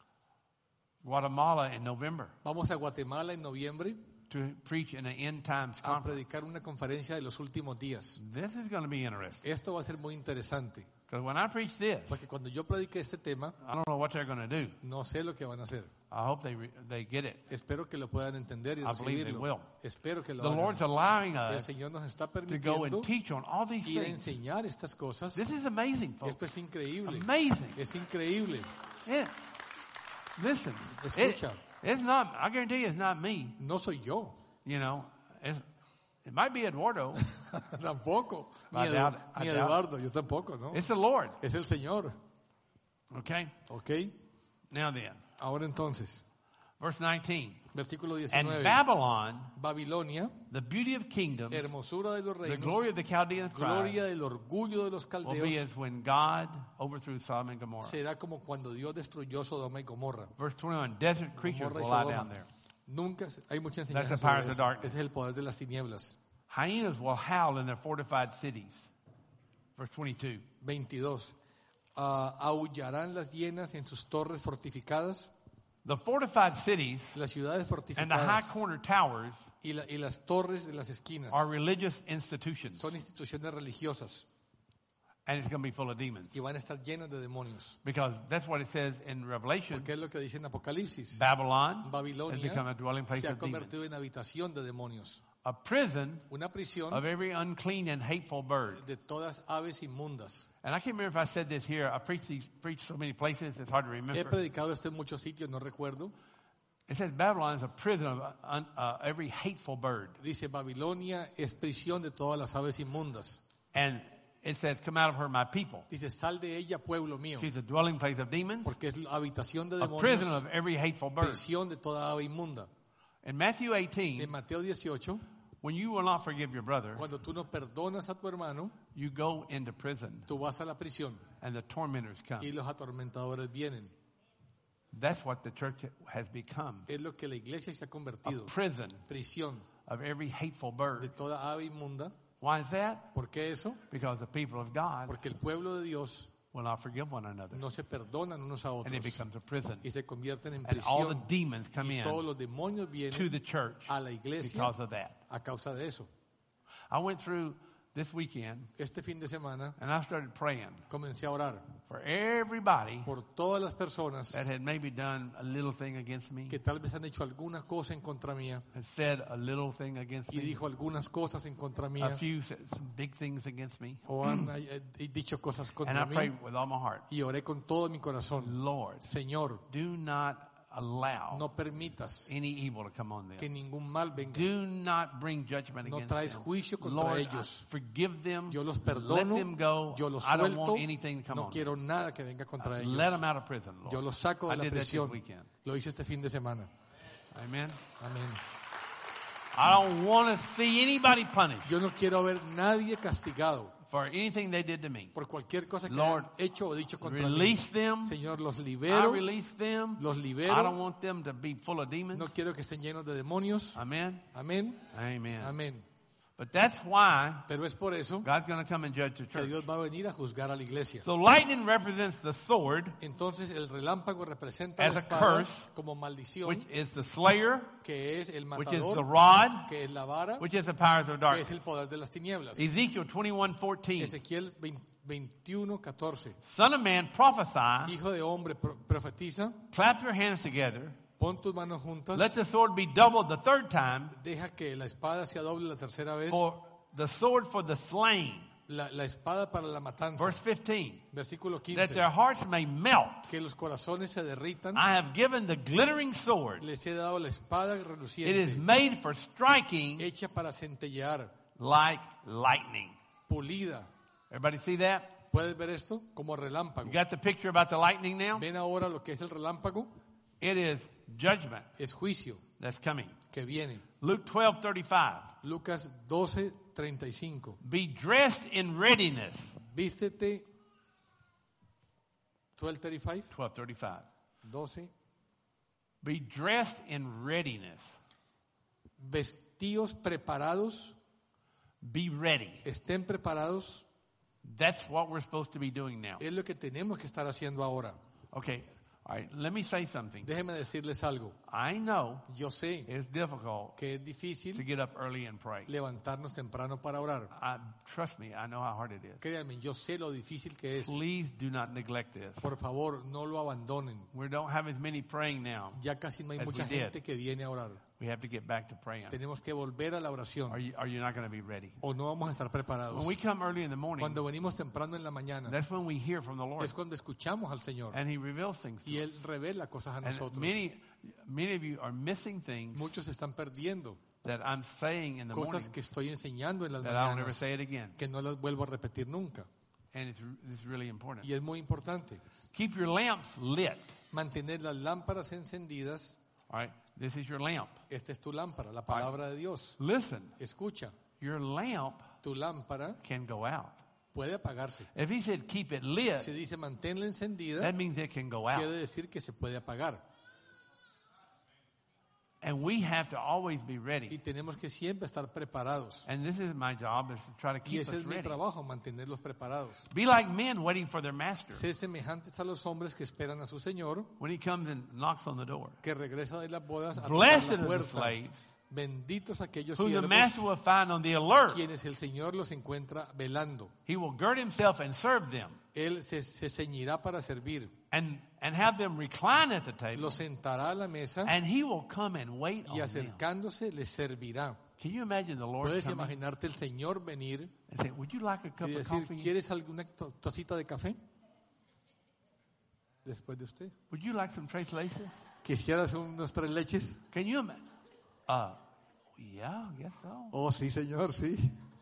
Guatemala in November Vamos a Guatemala en noviembre to preach in an end times a conference. predicar una conferencia de los últimos días. This is going to be interesting. Esto va a ser muy interesante, Because when I preach this, porque cuando yo predique este tema, I don't know what they're going to do. no sé lo que van a hacer. I hope they re- they get it. Espero que lo puedan entender y I believe they recibirlo. will. Espero que lo The Lord's hagan. allowing El us Señor nos está to go permitiendo and teach on all these ir a things. enseñar estas cosas. This is amazing, folks. Esto es increíble. Amazing. Es increíble. It, listen, it, Escucha. it's not, I guarantee you it's not me. No soy yo. You know, it's, it might be Eduardo. Tampoco. Ni, I Edu- doubt it. I ni doubt it. Eduardo. Yo tampoco, ¿no? It's the Lord. Es el Señor. Okay? ¿Ok? Now then, Ahora entonces, verse nineteen. versículo And diecinueve. Babylon, Babilonia, the beauty of kingdoms, hermosura de los the glory reinos, of the Chaldeans' pride, gloria del orgullo de los will be caldeos, as when God overthrew Sodom and Gomorrah. será como cuando Dios destruyó Sodoma y Gomorra. Verse twenty-one, desert creatures Gomorra y will lie Sodoma. down there. Nunca, se- hay mucha That's enseñanza the sobre powers of eso. darkness. Ese es el poder de las tinieblas. Hyenas will howl in their fortified cities. Verse twenty-two. veintidós. Ah, aullarán las hienas en sus torres fortificadas, The fortified cities las ciudades and the high fortificadas corner towers y, la- y las torres de las esquinas are religious institutions, son instituciones religiosas and it's going to be full of demons. y van a estar llenas de demonios. Because that's what it says in Revelation. Porque es lo que dice en Apocalipsis. Babylon has Babilonia become a dwelling place se ha of demons, convertido en habitación de demonios, a prison una prisión of every unclean and hateful bird. de todas aves inmundas. And I can't remember if I said this here. I preached these preached so many places it's hard to He remember. predicado esto en muchos sitios, no recuerdo. It says Babylon is a prison of un, uh, every hateful bird. Dice, Babilonia es prisión de todas las aves inmundas. And it says, come out of her, my people. Dice, sal de ella, pueblo mío, She's a dwelling place of demons, porque es la habitación de a prison demonios, of every hateful bird. prisión de toda ave inmunda. In Matthew En eighteen, Mateo dieciocho, when you will not forgive your brother, cuando tú no perdonas a tu hermano, you go into prison tú vas a la prisión and the tormentors come. y los atormentadores vienen. That's what the church has become. Es lo que la iglesia se ha A convertido. prison Prisión of every hateful de bird. toda ave inmunda. Why is that? ¿Por qué eso? Because the people of God Porque el pueblo de Dios will not forgive one another. no se perdonan unos a And it otros becomes a prison. y se convierten en And all the prisión. demons come Y in todos los demonios to vienen the church a la iglesia because of that. a causa de eso. I went through this weekend Este fin de semana and I started praying comencé a orar for everybody por todas las personas that had maybe done a little thing against me, que tal vez han hecho alguna cosa en contra mía had said a little thing against y me, dijo algunas cosas en contra mía a few said some big things against me. o han eh, eh, dicho cosas And I contra mí prayed with all my heart, y oré con todo mi corazón. Lord, Señor, do not allow no permitas any evil to come on que them. ningún mal venga. Do not bring judgment No against traes them. juicio contra Lord, ellos. I forgive them. Yo los Let perdono, them go. yo los I don't suelto, want anything to come no on them. quiero nada que venga contra ellos. Let them out of prison, Lord. Yo los saco de I la did that this prisión. weekend. Lo hice este fin de semana. Amen. Amén. I don't want to see anybody punished. Yo no quiero ver nadie castigado. for anything they did to me. por cualquier cosa que Lord, hayan hecho o dicho contra Release mí. them. Señor, los I libero, release them. los I libero. don't want them to be full of demons. No quiero que estén llenos de demonios. Amen. Amén. Amen. Amén. But that's why Pero es por eso God's going to come and judge the que church. Dios va a venir a juzgar a la iglesia. So lightning represents the sword, Entonces el relámpago representa As la a espada curse, como maldición, which is the slayer, que es el which is the matador, rod, que es la vara, which is the powers of que darkness. es el poder de las tinieblas. Ezekiel twenty-one fourteen. Ezequiel veintiuno catorce. Son of man, prophesy, Hijo de hombre, pro- profetiza, clap your hands together, pon tus manos juntas, let the sword be doubled the third time, deja que la espada sea doble la tercera vez, for the sword for the slain. la, la espada para la matanza. Verse fifteen. Versículo That quince. their hearts may melt. Que los corazones se derritan. I have given the glittering sword. Les he dado la espada It is reluciente, made for striking hecha para centellear, like lightning. pulida. Everybody see that? ¿Puedes ver esto? Como relámpago. You got the picture about the lightning now? ¿Ven ahora lo que es el relámpago? It is judgment Es juicio that's coming. que viene. Luke twelve thirty-five. Lucas doce treinta y cinco. Be dressed in readiness. Vístete. doce treinta y cinco. twelve thirty-five. doce. Be dressed in readiness. Vestidos preparados. Be ready. Estén preparados. That's what we're supposed to be doing now. Es lo que tenemos que estar haciendo ahora. Okay. All right. Let me say something. Déjenme decirles algo. I know Yo sé it's difficult que es to difícil get up early and pray. levantarnos temprano para orar. I, trust me, I know how hard it is. Créanme, yo sé lo difícil que es. Please do not neglect this. Por favor, no lo abandonen. We don't have as many praying now. Ya casi no hay As mucha we did. gente que viene a orar. We have to get back to praying. Tenemos que volver a la oración. Are you, are you not going to be ready? O no vamos a estar preparados. When we come early in the morning, Cuando venimos temprano en la mañana, that's when we hear from the Lord. es cuando escuchamos al Señor. And He reveals things to Y us. Él revela cosas a And nosotros. many, many of you are missing things Muchos están perdiendo that I'm saying in the morning cosas que estoy enseñando en las that I'll never mañanas say it again. que no las vuelvo a repetir nunca. And it's, it's really important. Y es muy importante Keep your lamps lit. mantener las lámparas encendidas. All right? This is your lamp. Esta es tu lámpara, la palabra de Dios. Listen, Escucha, your lamp tu lámpara can go out. puede apagarse. If He said keep it lit, Si dice manténla encendida, that means it can go out. quiere decir que se puede apagar. And we have to always be Y ready. tenemos que siempre estar preparados. And this is my job, is to try to Y keep ese us es mi ready. trabajo, mantenerlos preparados. Be like men waiting for their master. Sé semejantes a los hombres que esperan a su Señor, When He comes and knocks on the door. que regresa de las bodas a tocar Blessed la are the puerta. slaves Benditos aquellos whom the siervos master will find on the alert. quienes el Señor los encuentra velando. He will gird Himself and serve them. Él se, se ceñirá para servir, And, and have them recline at the table. los sentará a la mesa And He will come and wait y on them. acercándose les servirá. Can you imagine the Lord Puedes coming imaginarte el Señor venir and say, would you like a cup y of decir, coffee? ¿quieres alguna to- tacita de café? Después de usted. Would you like some trace laces? ¿Quisieras unos tres leches? Can you imagine? Uh, yeah, I guess so. Oh, sí, Señor, sí.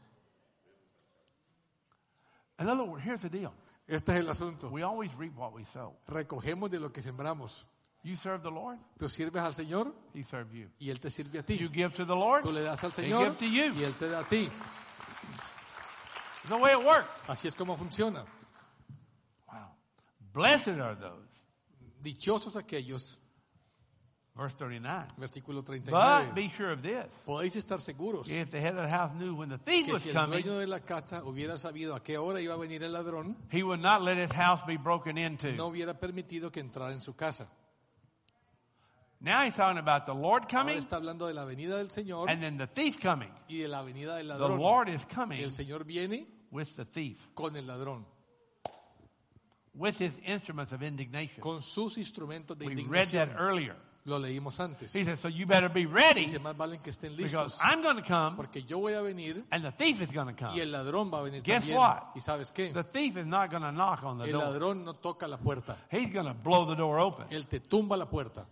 In other words, here's the deal. Este es el asunto. We always reap what we sow. Recogemos de lo que sembramos. You serve the Lord, Tú sirves al Señor He served you. y Él te sirve a You ti. give to the Lord, Tú le das al He Señor gives to you. y Él te da a ti. It's the way it works. Así es como funciona. Wow. Blessed are those. Dichosos aquellos, Verse thirty-nine. versículo treinta y But nueve. be sure of this. Podéis estar seguros If the head of the house knew when the thief que was si el coming, dueño de la casa hubiera sabido a qué hora iba a venir el ladrón, he would not let his house be broken into. no hubiera permitido que entrara en su casa. Now he's talking about the Lord Ahora coming está hablando de la venida del Señor and then the thief coming. y de la venida del The ladrón. Lord is Y coming el Señor viene with the thief, con el ladrón, with his instruments of indignation. con sus instrumentos de We read that indignación. earlier. Lo leímos antes. He said, so you better be ready Dice, más valen que estén because listos, I'm going to come porque yo voy a venir and the thief is going to come. y el ladrón va a venir Guess también. what? ¿Y sabes qué? The thief is not going to knock on the El door. ladrón no toca la puerta. He's going to blow the door open. Él te tumba la puerta.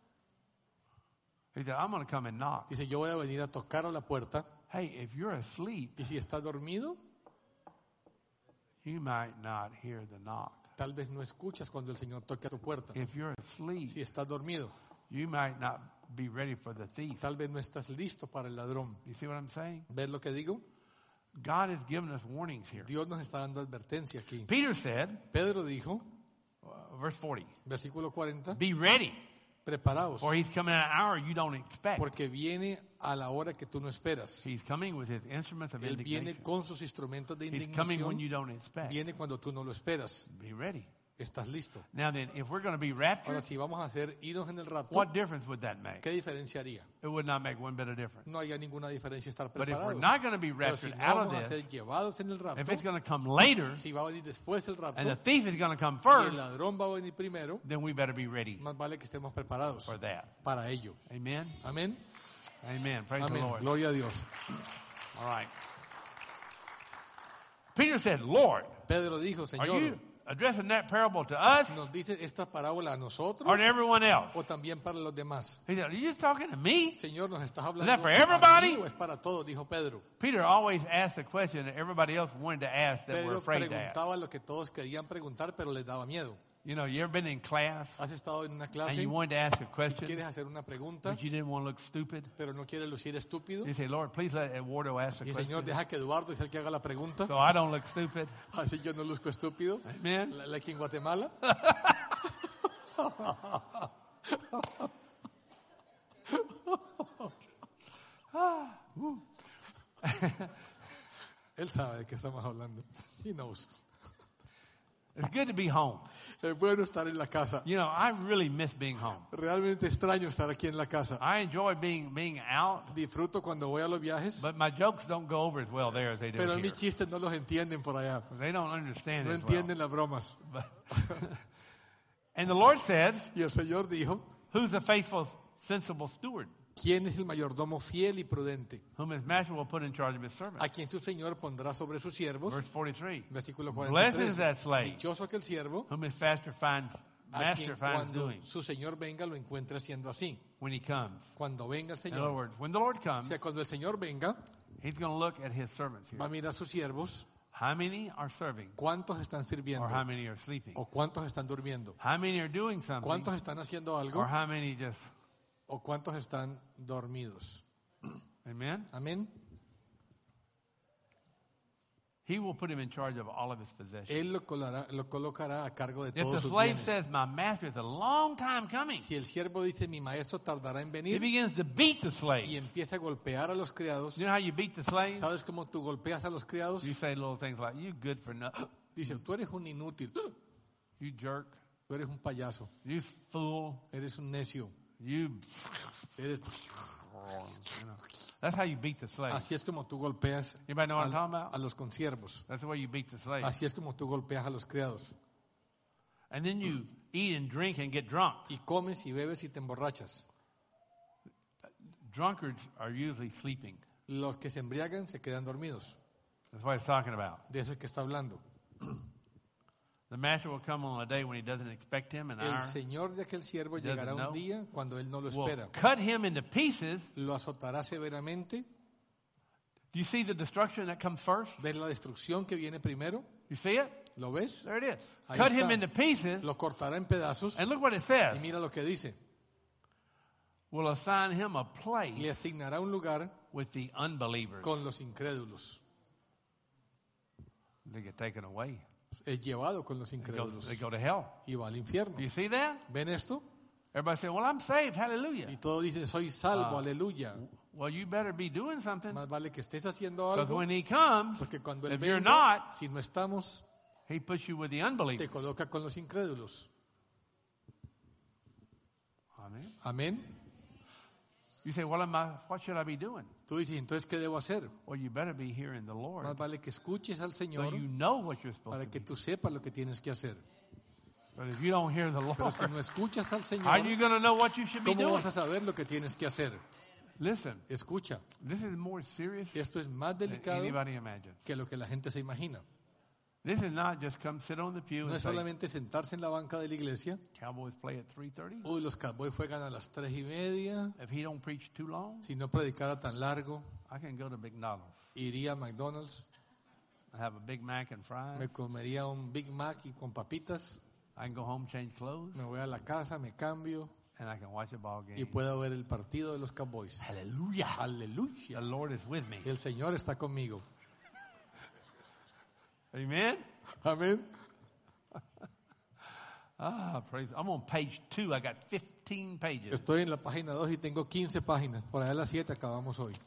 He said, I'm going to come and knock. Dice, yo voy a venir a tocar a la puerta. Hey, if you're asleep, Y si estás dormido, you might not hear the knock. tal vez no escuchas cuando el Señor toque a tu puerta. If you're asleep, Si estás dormido, you might not be ready for the thief. tal vez no estás listo para el ladrón. You see what I'm saying? ¿Ves lo que digo? God has given us warnings here. Dios nos está dando advertencia aquí. Peter said, Pedro dijo, uh, verse forty, versículo cuarenta, be ready, preparaos, for he's coming at an hour you don't expect. porque viene a la hora que tú no esperas. He's coming with his instruments of Él viene indignation. con sus instrumentos de He's coming when indignación. you don't expect. Viene cuando tú no lo esperas. Be ready. Estás listo. Now then, if we're going to be raptured, Ahora, si vamos a hacer idos en el rapto, what difference would that make? ¿qué diferencia haría? It would not make one bit of difference. No haya ninguna diferencia estar But if we're preparados. not going to be Pero si raptured no out of vamos a this, ser llevados en el rapto, if it's going to come later, si va a venir después el rapto, and the thief is going to come y el first, ladrón va a venir primero, then we better be ready más vale que estemos preparados for that. para ello. Amen? Amén. Amen. Praise Amén. the Lord. Gloria a Dios. All right. Peter said, Lord, Pedro dijo, are Señor, you addressing that parable to us ¿nos dice esta parábola a nosotros or to everyone else? o también para los demás? He said, are you just talking to me? Señor, ¿nos estás hablando that for a everybody? mí o es para todos? Dijo Pedro. Peter always asked a question that everybody else wanted to ask that were Pedro afraid to ask. preguntaba lo que todos querían preguntar, pero les daba miedo. You know, you ever been in class Has estado en una and clase, you wanted to ask a question, quieres hacer una pregunta, but you didn't want to look stupid? pero no quieres lucir estúpido. You say, Lord, please let Eduardo ask the Y Señor, question deja que Eduardo es el que haga la pregunta. so I don't look stupid. Así yo no luzco estúpido. Amen. Like en Guatemala. Él sabe de qué estamos hablando. He knows. It's good to be home. Es bueno estar en la casa. You know, I really miss being home. Realmente extraño estar aquí en la casa. I enjoy being being out, Disfruto cuando voy a los viajes, but my jokes don't go over as well there as they do pero here. mis chistes no los entienden por allá. They don't understand No it as entienden las bromas. well. And the Lord said, Y el Señor dijo, who's a faithful, sensible steward, ¿quién es el mayordomo fiel y prudente? whom his master will put in charge of his servants? A quien su Señor pondrá sobre sus siervos. Verse forty-three. Versículo Blessed is cuarenta y tres. that slave Dichoso aquel siervo whom his master finds, a master quien finds cuando doing su Señor venga lo encuentre haciendo así. when he comes. Cuando venga el In other Señor. words, when the Lord O comes, sea, cuando el Señor venga, he's going to look at his servants here. va a mirar sus siervos, How many are serving cuántos están sirviendo or how many are sleeping? o cuántos están durmiendo, How many are doing something cuántos están haciendo algo or how many just, o cuántos están dormidos. amen? Amén. He will put him in charge of all of his possessions. Él lo colocará, lo colocará a cargo de If the todos sus slave bienes. says, my master is a long time coming, Si el siervo dice, mi maestro tardará en he venir, begins to beat the y slave. empieza a golpear a los criados, You know how you beat the slave? ¿sabes cómo tú golpeas a los criados? You say little things like, you good for nothing, Dice, tú eres un inútil, you jerk, tú eres un payaso, you fool, eres un necio, you, eres... you know. That's how you beat the slave. Así es como tú golpeas Anybody know what I'm al- talking about? a los consiervos. That's the way you beat the slave. Así es como tú golpeas a los criados. And then you eat and drink and get drunk. Y comes y bebes y te emborrachas. Drunkards are usually sleeping. Los que se embriagan se quedan dormidos. That's what it's talking about. De eso es que está hablando. The master will come on a day when he doesn't expect him, an El hour. Señor de aquel siervo Doesn't llegará know. un día cuando él no lo Will espera. cut him into pieces. Lo azotará severamente. Do you see the destruction that comes first? ¿Ves la destrucción que viene primero? You see it? ¿Lo ves? There it is. Ahí Cut está. him into pieces. Lo cortará en pedazos. And look what it Y says. mira lo que dice. Will assign him a Le place asignará un lugar with the unbelievers. con los incrédulos. They get taken away. Es llevado con los They go, incrédulos. they go to hell. Y va al infierno. Do you see that? ¿Ven esto? Everybody say, well, I'm saved. Hallelujah. Y todos dicen, soy salvo, Ah. aleluya. Well, you better be doing something. Más vale que estés haciendo Because algo. when he comes, Porque cuando Él if you're venga, not, si no estamos, he puts you with the te unbelievers. coloca con los incrédulos. Amen. Amén. You say, well, am I, what should I be doing? Tú dices, entonces, ¿qué debo hacer? Well, you better be hearing the Lord Más vale que escuches al so Señor you know what you're supposed para to que do. tú sepas lo que tienes que hacer. But if you don't hear the Pero Lord, si no escuchas al how are you Señor, going to know what you should be ¿cómo doing? vas a saber lo que tienes que hacer? Listen, Escucha, this is more serious esto es más than delicado anybody imagines. que lo que la gente se imagina. This is not just come sit on the pew No and es say, solamente sentarse en la banca de la iglesia. Cowboys play at three thirty. Uy, los Cowboys juegan a las tres y media. If he don't preach too long, Si no predicara tan largo, I can go to McDonald's. iría a McDonald's, I have a Big Mac and fries. me comería un Big Mac y con papitas, I can go home, change clothes, me voy a la casa, me cambio and I can watch a ball y game. puedo ver el partido de los Cowboys. Hallelujah. Aleluya. The Lord is with me. El Señor está conmigo. Amen? Amén. Ah, praise. I'm on page two. I got fifteen pages. Estoy en la página dos y tengo quince páginas. Por allá a las siete acabamos hoy.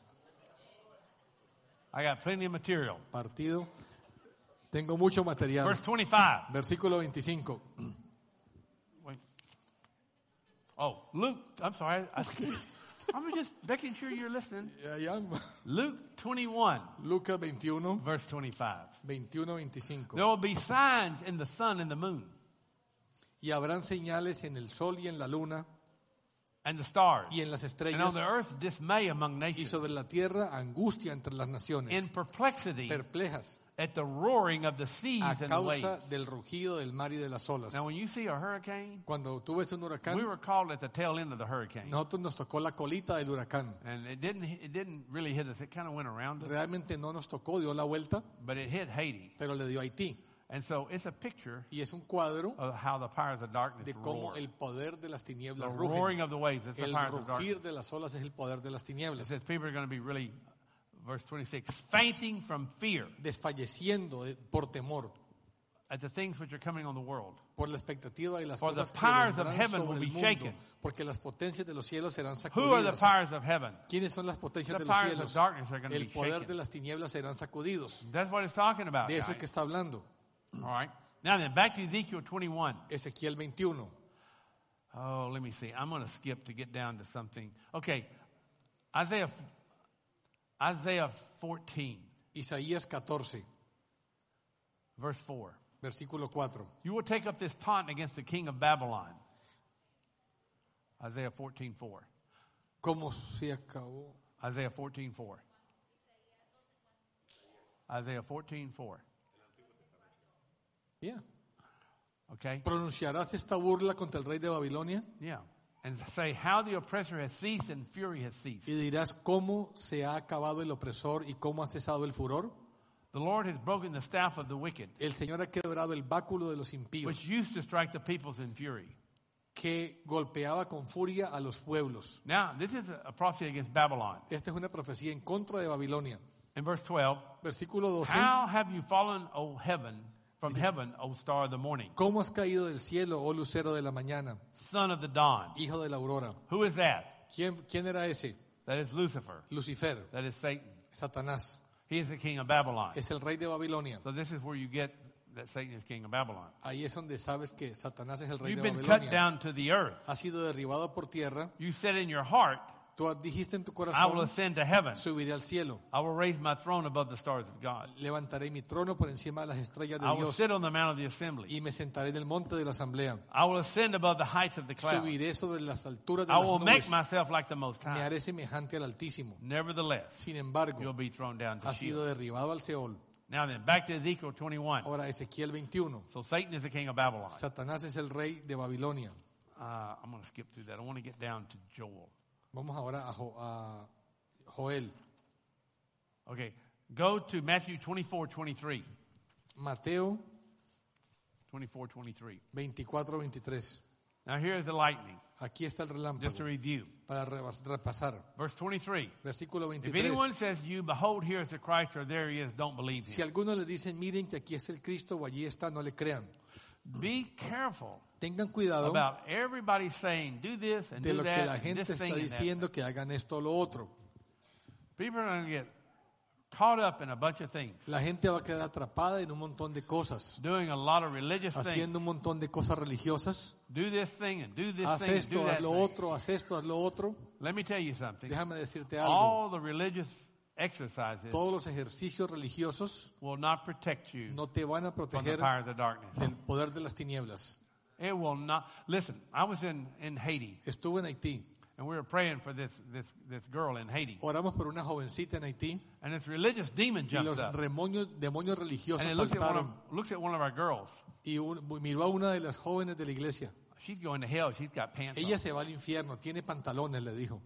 I got plenty of material. Partido. Tengo mucho material. Verse twenty-five. Versículo veinticinco. Wait. Oh, Luke. I'm sorry. I, I'm just making sure you're listening. Ya, ya. Luke twenty-one, Lucas veintiuno, verse twenty-five. veintiuno, veinticinco. There will be signs in the sun and the moon Y habrán señales en el sol y en la luna and the stars, y en las and estrellas, on the earth dismay among y nations, sobre la tierra angustia entre las in naciones, perplexity perplejas at the roaring of the seas a and the causa waves. del rugido del mar y de las olas. Now, when you see a hurricane, Cuando tú ves un we huracán, were called at the tail end of the hurricane, nosotros nos tocó la colita del huracán. and it didn't it didn't really hit us. It kind of went around us, Realmente no nos tocó, dio la vuelta, but it hit Haiti, pero le dio a Haití. and so it's a picture Y es un cuadro of how the powers of darkness de cómo roar. el poder de las The tinieblas roaring rugen. of the waves. It's the El powers of darkness. rugir de las olas es el poder de las It tinieblas. says people are going to be really, verse twenty-six, fainting from fear Desfalleciendo de- por temor, at the things which are coming on the world. por la expectativa de las For the cosas que powers of vendrán heaven sobre will el be mundo, shaken. porque las potencias de los cielos serán Who are the sacudidas. powers of heaven? ¿Quiénes son las potencias The de los powers of cielos? darkness are going to El be poder shaken. de las tinieblas serán sacudidos. That's what it's talking about, De eso guys. es que está hablando. All right. Now then, back to Ezekiel twenty-one. Ezequiel veintiuno. Oh, let me see. I'm going to skip to get down to something. Okay. Isaiah, Isaiah fourteen, Isaías catorce, verse four. versículo cuatro. You will take up this taunt against the king of Babylon. Isaiah fourteen four. ¿Cómo se acabó? Isaiah fourteen four. Isaiah fourteen four. Yeah. Okay? ¿Pronunciarás esta burla contra el rey de Babilonia? Yeah. And say how the oppressor has ceased and fury has ceased. Y dirás cómo se ha acabado el opresor y cómo ha cesado el furor. The Lord has broken the staff of the wicked, El Señor ha quebrado el báculo de los impíos, which used to strike the peoples in fury. que golpeaba con furia a los pueblos. Now, this is a prophecy against Babylon. Esta es una profecía en contra de Babilonia. In verse twelve, Versículo doce. how have you fallen, O heaven, from heaven, O star of the morning, ¿Cómo has caído del cielo, oh lucero de la mañana, son of the dawn? hijo de la aurora? Who is that? ¿Quién, quién era ese? That is Lucifer. Lucifer, That is Satan. Satanás. He is the king of Babylon. Es el rey de Babilonia. So this is where you get that Satan is king of Babylon. Ahí es donde sabes que Satanás es el rey You've de been cut Babilonia. down to the earth. Ha sido derribado por tierra. You said in your heart, Tú dijiste en tu I will corazón, ascend to heaven. subiré al cielo. I will raise my throne above the stars of God. Levantaré mi trono por encima de las estrellas de I will Dios sit on the mount of the assembly. y me sentaré en el monte de la asamblea. I will ascend above the heights of the clouds. Subiré sobre las alturas de I las will make nubes. myself like the Most Me High. haré semejante al Altísimo. Nevertheless, Sin you'll embargo, be thrown down to ha sido Sheol. derribado al Seol. Now then, back to Ezekiel twenty-one. Ahora Ezequiel veintiuno. So Satan is the king of Babylon. Satanás es el rey de Babilonia. Uh, I'm going to skip through that. I want to get down to Joel. Vamos ahora a, Jo- a Joel. Okay, go to Matthew twenty-four twenty-three. Mateo twenty-four twenty-three. veinticuatro veintitrés. Now here's the lightning, Aquí está el just to relámpago review. para rebas- repasar. Verse twenty-three. Versículo If veintitrés. anyone says to you, behold, here is the Christ, or there he is, don't believe Si him. alguno le dice, miren que aquí está el Cristo o allí está, no le crean. Be careful Tengan cuidado about everybody saying, do this and de do lo que that, la and gente this está thing and that. diciendo que hagan esto o lo otro. People are going to get caught up in a bunch of things, La gente va a quedar atrapada en un montón de cosas, doing a lot of religious things. haciendo un montón de cosas religiosas. Do this thing and do this Haz thing and esto, do haz that lo thing. otro, haz esto, haz lo otro. Let me tell you something. Déjame decirte algo. All the religious exercises Todos los ejercicios religiosos will not protect you no te van a from the proteger powers of darkness. del poder de las tinieblas. It will not. Listen, I was in, in Haiti, Estuve en Haití. and we were praying for this, this, this girl in Haiti. Oramos por una jovencita en Haití And this religious demon y jumps los up. demonios, demonios religiosos And it looks at, one saltaron of, looks at one of our girls. y un- miró a una de las jóvenes de la iglesia. She's going to hell. She's got pants Ella on. se va al infierno, tiene pantalones, le dijo.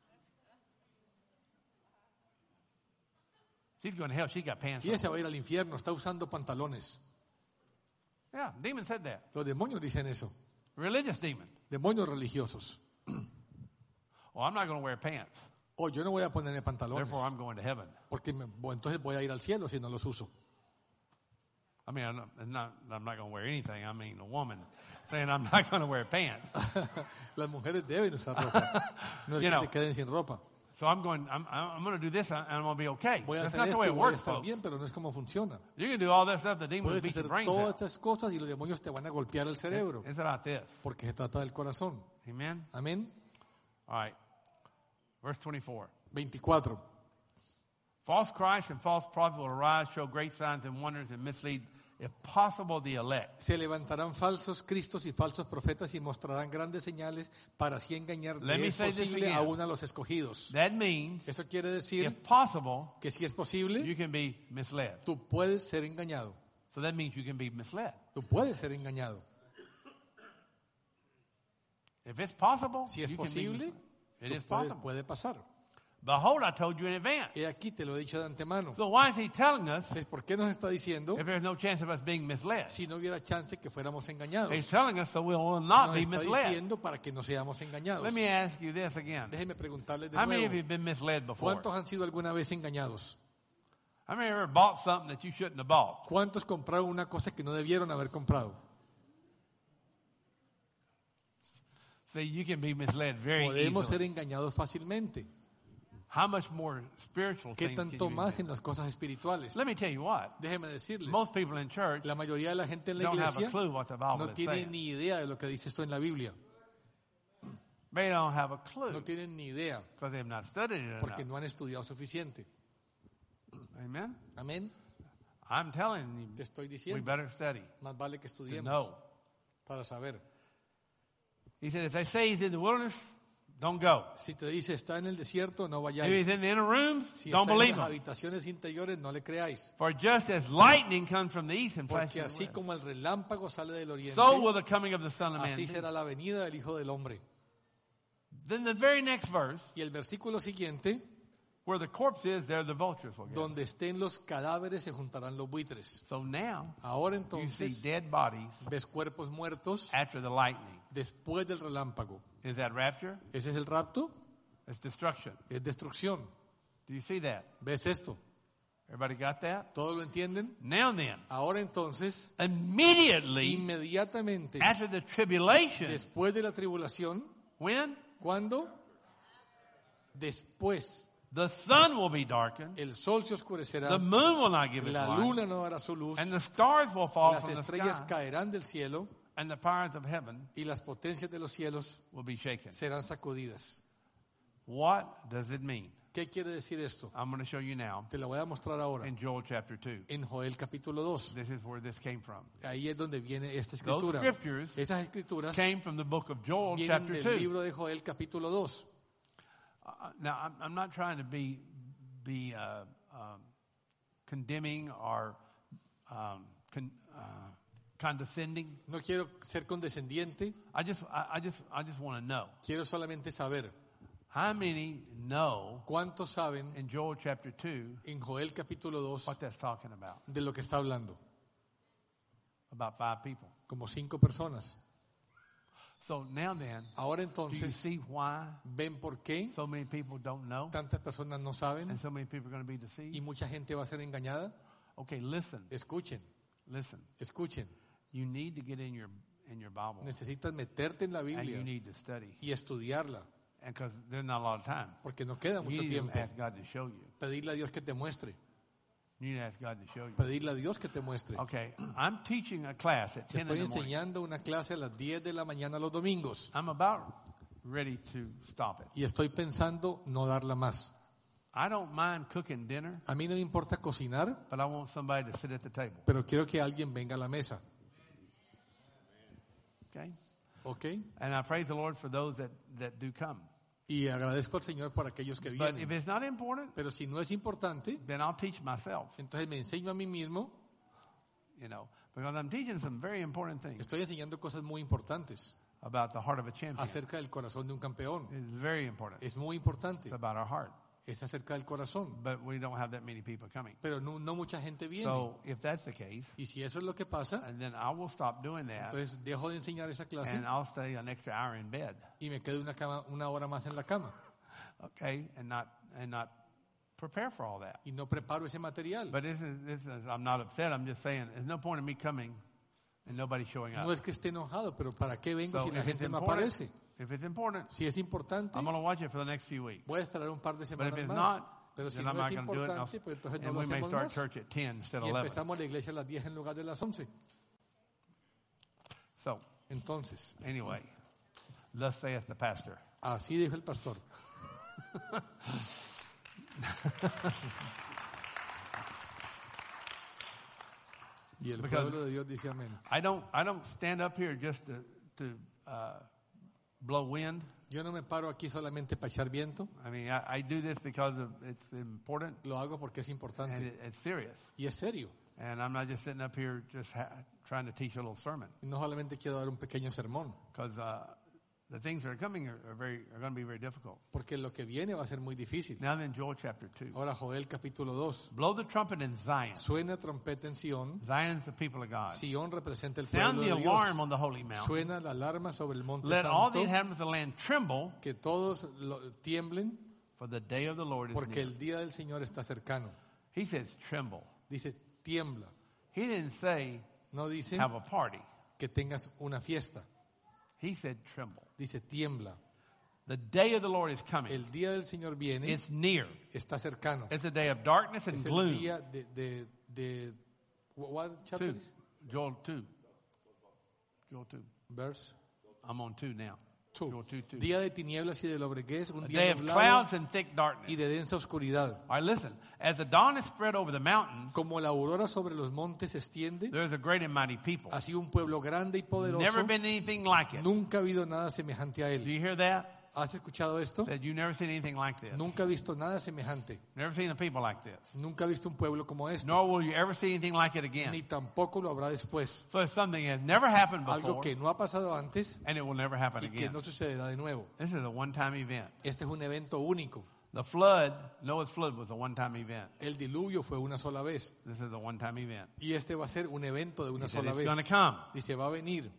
She's going to hell. She's got pants Ella on. se va a ir al infierno, está usando pantalones. Yeah, demon said that. Los demonios dicen eso. Religious demon. Demonios religiosos. Well, I'm not going to wear pants. Oh, yo no voy a ponerme pantalones Therefore, I'm going to heaven. porque me- bueno, entonces voy a ir al cielo si no los uso. I mean, I'm not, it's not, I'm not going to wear anything. I mean, a woman saying I'm not going to wear pants. Las mujeres deben usar ropa. No es You que know. se queden sin ropa. So I'm going, I'm, I'm going to do this and I'm going to be okay. Voy a That's hacer not the esto way y it voy a works, estar folks. bien, pero no es como funciona. You can do all that stuff, the demons Puedes beat your hacer brains todas out. estas cosas y los demonios te van a golpear el cerebro. It's about this. Porque se trata del corazón. Amen? Amén. All right. Verse twenty-four. veinticuatro. False Christ and false prophets will arise, show great signs and wonders, and mislead, if possible, the elect. Se levantarán falsos cristos y falsos profetas y mostrarán grandes señales para así engañar Let de me es say this posible again. aún a los escogidos. That means, Eso quiere decir if possible, que si es posible, you can be misled. tú puedes ser engañado. So that means you can be misled. Tú puedes ser engañado. If it's possible, Si es you can be posible, misled. It tú is puedes- possible. puede pasar. Behold, I told you in advance. He aquí te lo he dicho de antemano. So why is he telling us Entonces, ¿por qué nos está diciendo if there's no chance of us being misled? si no hubiera chance que fuéramos engañados? He's telling us so we will not Nos be está misled. diciendo para que no seamos engañados. Let me ask you this again. Déjeme preguntarles de How many of you nuevo. have been misled before? ¿Cuántos han sido alguna vez engañados? How many of you ever bought something that you shouldn't have bought? ¿Cuántos compraron una cosa que no debieron haber comprado? See, you can be misled very Podemos ser easily. engañados fácilmente. How much more spiritual ¿Qué things can tanto you be más misled? en las cosas espirituales? Let me tell you what. Déjeme decirles, Most people in church la mayoría de la gente en la don't have a iglesia clue what the Bible no is tiene saying. ni idea de lo que dice esto en la Biblia. They don't have a clue No tienen ni idea because they have not studied it porque enough. no han estudiado suficiente. Amen? Amén. I'm telling Te you, estoy we diciendo, better study más vale que to estudiemos know. para saber. He said, if they say he's in the wilderness, don't go. Si te dice está en el desierto, no If he's vayáis. in the inner rooms, Si don't está en believe las him. habitaciones interiores, no le creáis. For just as lightning comes from the east and flashes Porque to the así west, como el relámpago sale del oriente, so will the coming of the Son of Man así be. será la venida del Hijo del Hombre. Then the very next verse, Y el versículo siguiente, where the corpse is, there the vultures will go. donde estén los cadáveres se juntarán los buitres. So now, Ahora you see entonces dead bodies ves cuerpos muertos after the lightning. después del relámpago. Is that rapture? ¿Ese es el rapto? It's destruction. Es destrucción. Do you see that? ¿Ves esto? Everybody got that? ¿Todos lo entienden? Now then, Ahora entonces, immediately inmediatamente after the tribulation, después de la tribulación, when ¿cuándo? Después the sun will be darkened, el sol se oscurecerá, the moon will not give its la light, luna no dará su luz, and the stars will fall las from the estrellas sky, caerán del cielo and the powers of heaven y las potencias de los cielos will be shaken. serán sacudidas. What does it mean? ¿Qué quiere decir esto? I'm going to show you now Te lo voy a mostrar ahora in Joel chapter two. en Joel capítulo dos. This is where this came from. Ahí es donde viene esta Those escritura. scriptures Esas escrituras came from the book of Joel vienen chapter del two. libro de Joel capítulo dos. Uh, now, I'm, I'm not trying to be be uh, um, condemning or um, con, uh, condescending. No quiero ser condescendiente, I just, I, I just, I just want to know quiero solamente saber how many know cuántos saben in Joel chapter two en Joel capítulo dos what that's talking about. de lo que está hablando. About five people. Como cinco personas. So now then, Ahora do you entonces, see why ¿ven por qué so many people don't know tantas personas no saben and so many people are going to be y deceived? mucha gente va a ser engañada? Okay, listen, Escuchen, listen. escuchen. You need to get in your in your Bible Necesitas meterte en la and you Biblia need to study, y estudiarla, and because there's not a lot of time. porque no queda You mucho need to tiempo. ask God to show you. Pedirle a Dios que te muestre. You need to ask God to show you. Pedirle a Dios que te muestre. Okay, I'm teaching a class at Te ten in estoy the morning. enseñando una clase a las diez de la mañana los domingos I'm about ready to stop it. y estoy pensando no darla más. I don't mind cooking dinner, A mí no me importa cocinar, but I want somebody to sit at the table. pero quiero que alguien venga a la mesa. Okay, ¿Ok? and I praise the Lord for those that that do come. Y agradezco al Señor por aquellos que But if vienen. it's not important, Pero si no es importante, then I'll teach myself. entonces me enseño a mí mismo. You know, because I'm teaching some very important things Estoy enseñando cosas muy importantes about the heart of a champion. acerca del corazón de un campeón. It's very important. Es muy importante. It's about our heart. Es acerca del corazón. But we don't have that many people coming. Pero no, no mucha gente viene. So if that's the case, Y si eso es lo que pasa, and then I will stop doing that, entonces dejo de enseñar esa clase and I'll stay an extra hour in bed. y me quedo una, cama, una hora más en la cama. Okay, and not and not prepare for all that. y no preparo ese material. But this is, this is, I'm not upset. I'm just saying there's no point in me coming and nobody showing up. No es que esté enojado, pero ¿para qué vengo So si la if it's gente no important, aparece? if it's important, Si es importante, I'm going to watch it for the next few weeks. voy a esperar un par de But if semanas it's más. not, Pero si then no I'm es not going to do it. And, I'll- importante, pues entonces no and lo we may hacemos start más. church at ten instead of Y eleven. empezamos la iglesia a las diez en lugar de las once. So Entonces, anyway, thus saith the pastor. así dijo el pastor. Y el Because- pueblo de Dios dice amén. I don't, I don't stand up here just to, to uh, blow wind. Yo no me paro aquí solamente para echar viento, I mean, I, I do this because of, it's important lo hago porque es and importante it, it's serious. y es serio. And I'm not just sitting up here just ha- trying to teach a little sermon. Y no solamente quiero dar un pequeño sermón, Because uh, the things that are coming are, are very are going to be very difficult. porque lo que viene va a ser muy difícil. Now then, Joel chapter two. Ahora Joel capítulo dos. Blow the trumpet in Zion. Suena trompeta en Sión. Zion's the people of God. Sión representa el Sound pueblo the de alarm Dios. on the holy mountain. Suena la alarma sobre el monte Let all the santo. inhabitants of the land tremble, Que todos lo- tiemblen for the day of the Lord is porque near. el día del Señor está cercano. He says tremble. Dice tiembla. He didn't say No dice have a party. que tengas una fiesta. He said tremble. Dice tiembla. The day of the Lord is coming. El día del Señor viene. It's near. Está cercano. It's a day of darkness and Es el gloom. día de, de, de what chapter Two. is? Joel two. Joel two. Verse I'm on two now. two. Joel two, two. Día de tinieblas y de lobreguez, un A día day of nublado clouds and thick darkness. y de densa oscuridad. All right, listen. As the dawn is spread over the mountains, Como la aurora sobre los montes se extiende, there is a great and mighty people. así un pueblo grande y poderoso. Never been anything like it. Nunca ha habido nada semejante a Do él. you hear that? ¿Has escuchado esto? That you've never seen anything like this. Nunca ha visto nada semejante. Never seen a people like this. Nunca ha visto un pueblo como este. Nor will you ever see anything like it again. Ni tampoco lo habrá después. So it's something that has never happened Algo before, que no ha pasado antes and it will never happen y que again. no sucederá de nuevo. This is a one-time event. Este es un evento único. The flood, Noah's flood, was a one-time event. El diluvio fue una sola vez. This is a one-time event. Y este va a ser un evento de una He said sola it's vez. going to come. Dice, va a venir.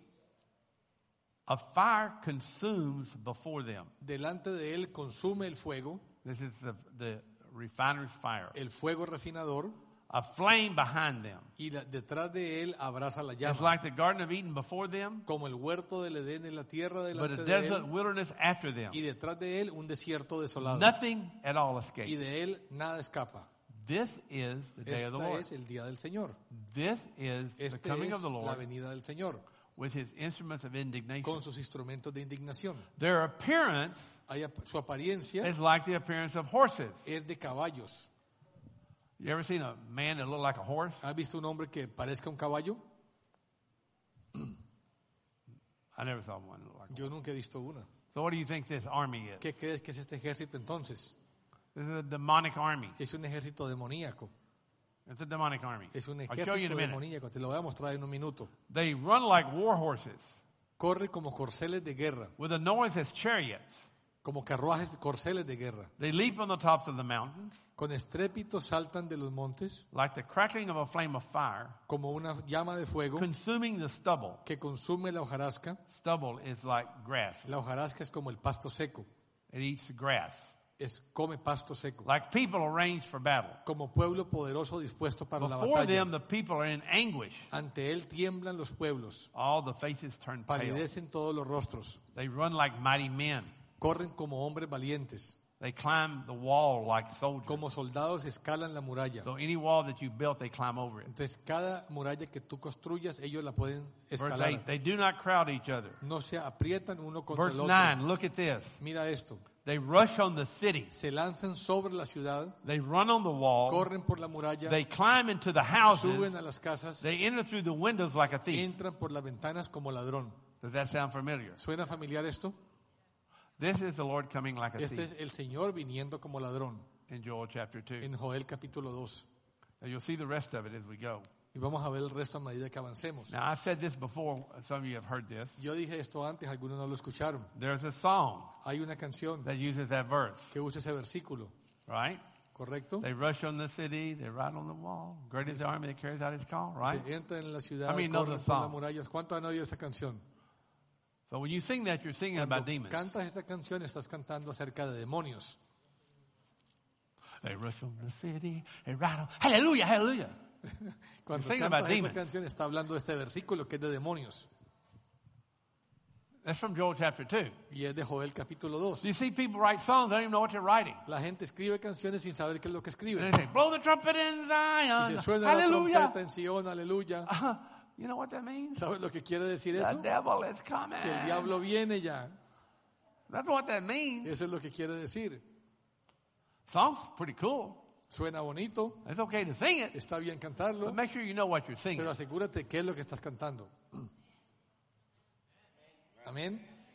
A fire consumes before them. Delante de él consume el fuego, This is the, the refiner's fire. el fuego refinador, A flame behind them. y la- detrás de él abraza la It's llama. like the Garden of Eden before them, Como el huerto del Edén en la tierra but a delante de desert él, wilderness after them. y detrás de él un desierto desolado. Nothing at all Y escapes. de él nada escapa. This is the day of the Este Lord. es el día del Señor. This is the Este coming es of the la Lord venida del Señor, with his instruments of indignation. con sus instrumentos de indignación. Their appearance Hay ap- Su apariencia is like the appearance of horses. es de caballos. You ever seen a man that looked like a horse? ¿Has visto un hombre que parezca un caballo? I never saw one look like a Yo nunca he visto una. So what do you think this army is? ¿Qué crees que es este ejército entonces? This is a demonic army. Es un ejército demoníaco. It's a demonic army. Es un I'll show you in ejército a minute. demoníaco. Te lo voy a mostrar en un minuto. They run like war horses Corre como corceles de guerra, with a noise as chariots. como carruajes, corceles de guerra. They leap on the tops of the mountains Con estrépito saltan de los montes, like the crackling of a flame of fire, como una llama de fuego consuming the stubble. que consume la hojarasca. Stubble is like grass. La hojarasca es como el pasto seco. It eats the grass. Es come pasto seco. Like people arranged for battle. Como pueblo poderoso dispuesto para la Before batalla. them, the people are in anguish. Ante él tiemblan los pueblos. All the faces turn pale. Palidecen todos los rostros. They run like mighty men. Corren como hombres valientes. They climb the wall like soldiers. Como soldados escalan la muralla. So any wall that you built, they climb over it. Entonces cada muralla que tú construyas, ellos la pueden Verse escalar. eight, they do not crowd each other. No se aprietan uno contra Verse el otro. nine, look at this. Mira esto. They rush on the city. Se lanzan sobre la ciudad, They run on the wall. corren por la muralla, They climb into the houses. suben a las casas, They enter through the windows like a thief. entran por las ventanas como ladrón. Does that sound familiar? ¿Suena familiar esto? This is the Lord coming like a Este thief es el Señor viniendo como ladrón in Joel chapter two. en Joel capítulo dos. Now you'll see the rest of it as we go. Y vamos a ver el resto a medida que avancemos. Now I've said this before. Some of you have heard this. Yo dije esto antes, algunos no lo escucharon. There's a song Hay una canción that uses that verse, que usa ese versículo, right? ¿correcto? They rush on the city, they ride on the wall. Great is the army that carries out his call, right? Se entran en la ciudad, I mean, know corren the por las song. murallas. ¿Cuántos han oído esa canción? So when you sing that, you're singing Cuando about demons. cantas esta canción, estás cantando acerca de demonios. They rush from the city, they rattle. Hallelujah, hallelujah. Cuando Sing canta about esta demons. canción está hablando de este versículo que es de demonios. That's from Joel chapter two. Y es de Joel capítulo dos. You see people write songs, they don't even know what they're writing. La gente escribe canciones sin saber qué es lo que And escriben. they say, blow the trumpet in Y Zion. se suena la Hallelujah. trompeta en Sion, aleluya. Uh, you know what that means? ¿Sabes lo que quiere decir The eso? devil is coming. Que el diablo viene ya. That's what that means. Eso es lo que quiere decir. Song's pretty cool. Suena bonito, It's okay to sing it, está bien cantarlo, but make sure you know what you're singing. pero asegúrate qué es lo que estás cantando. Amén.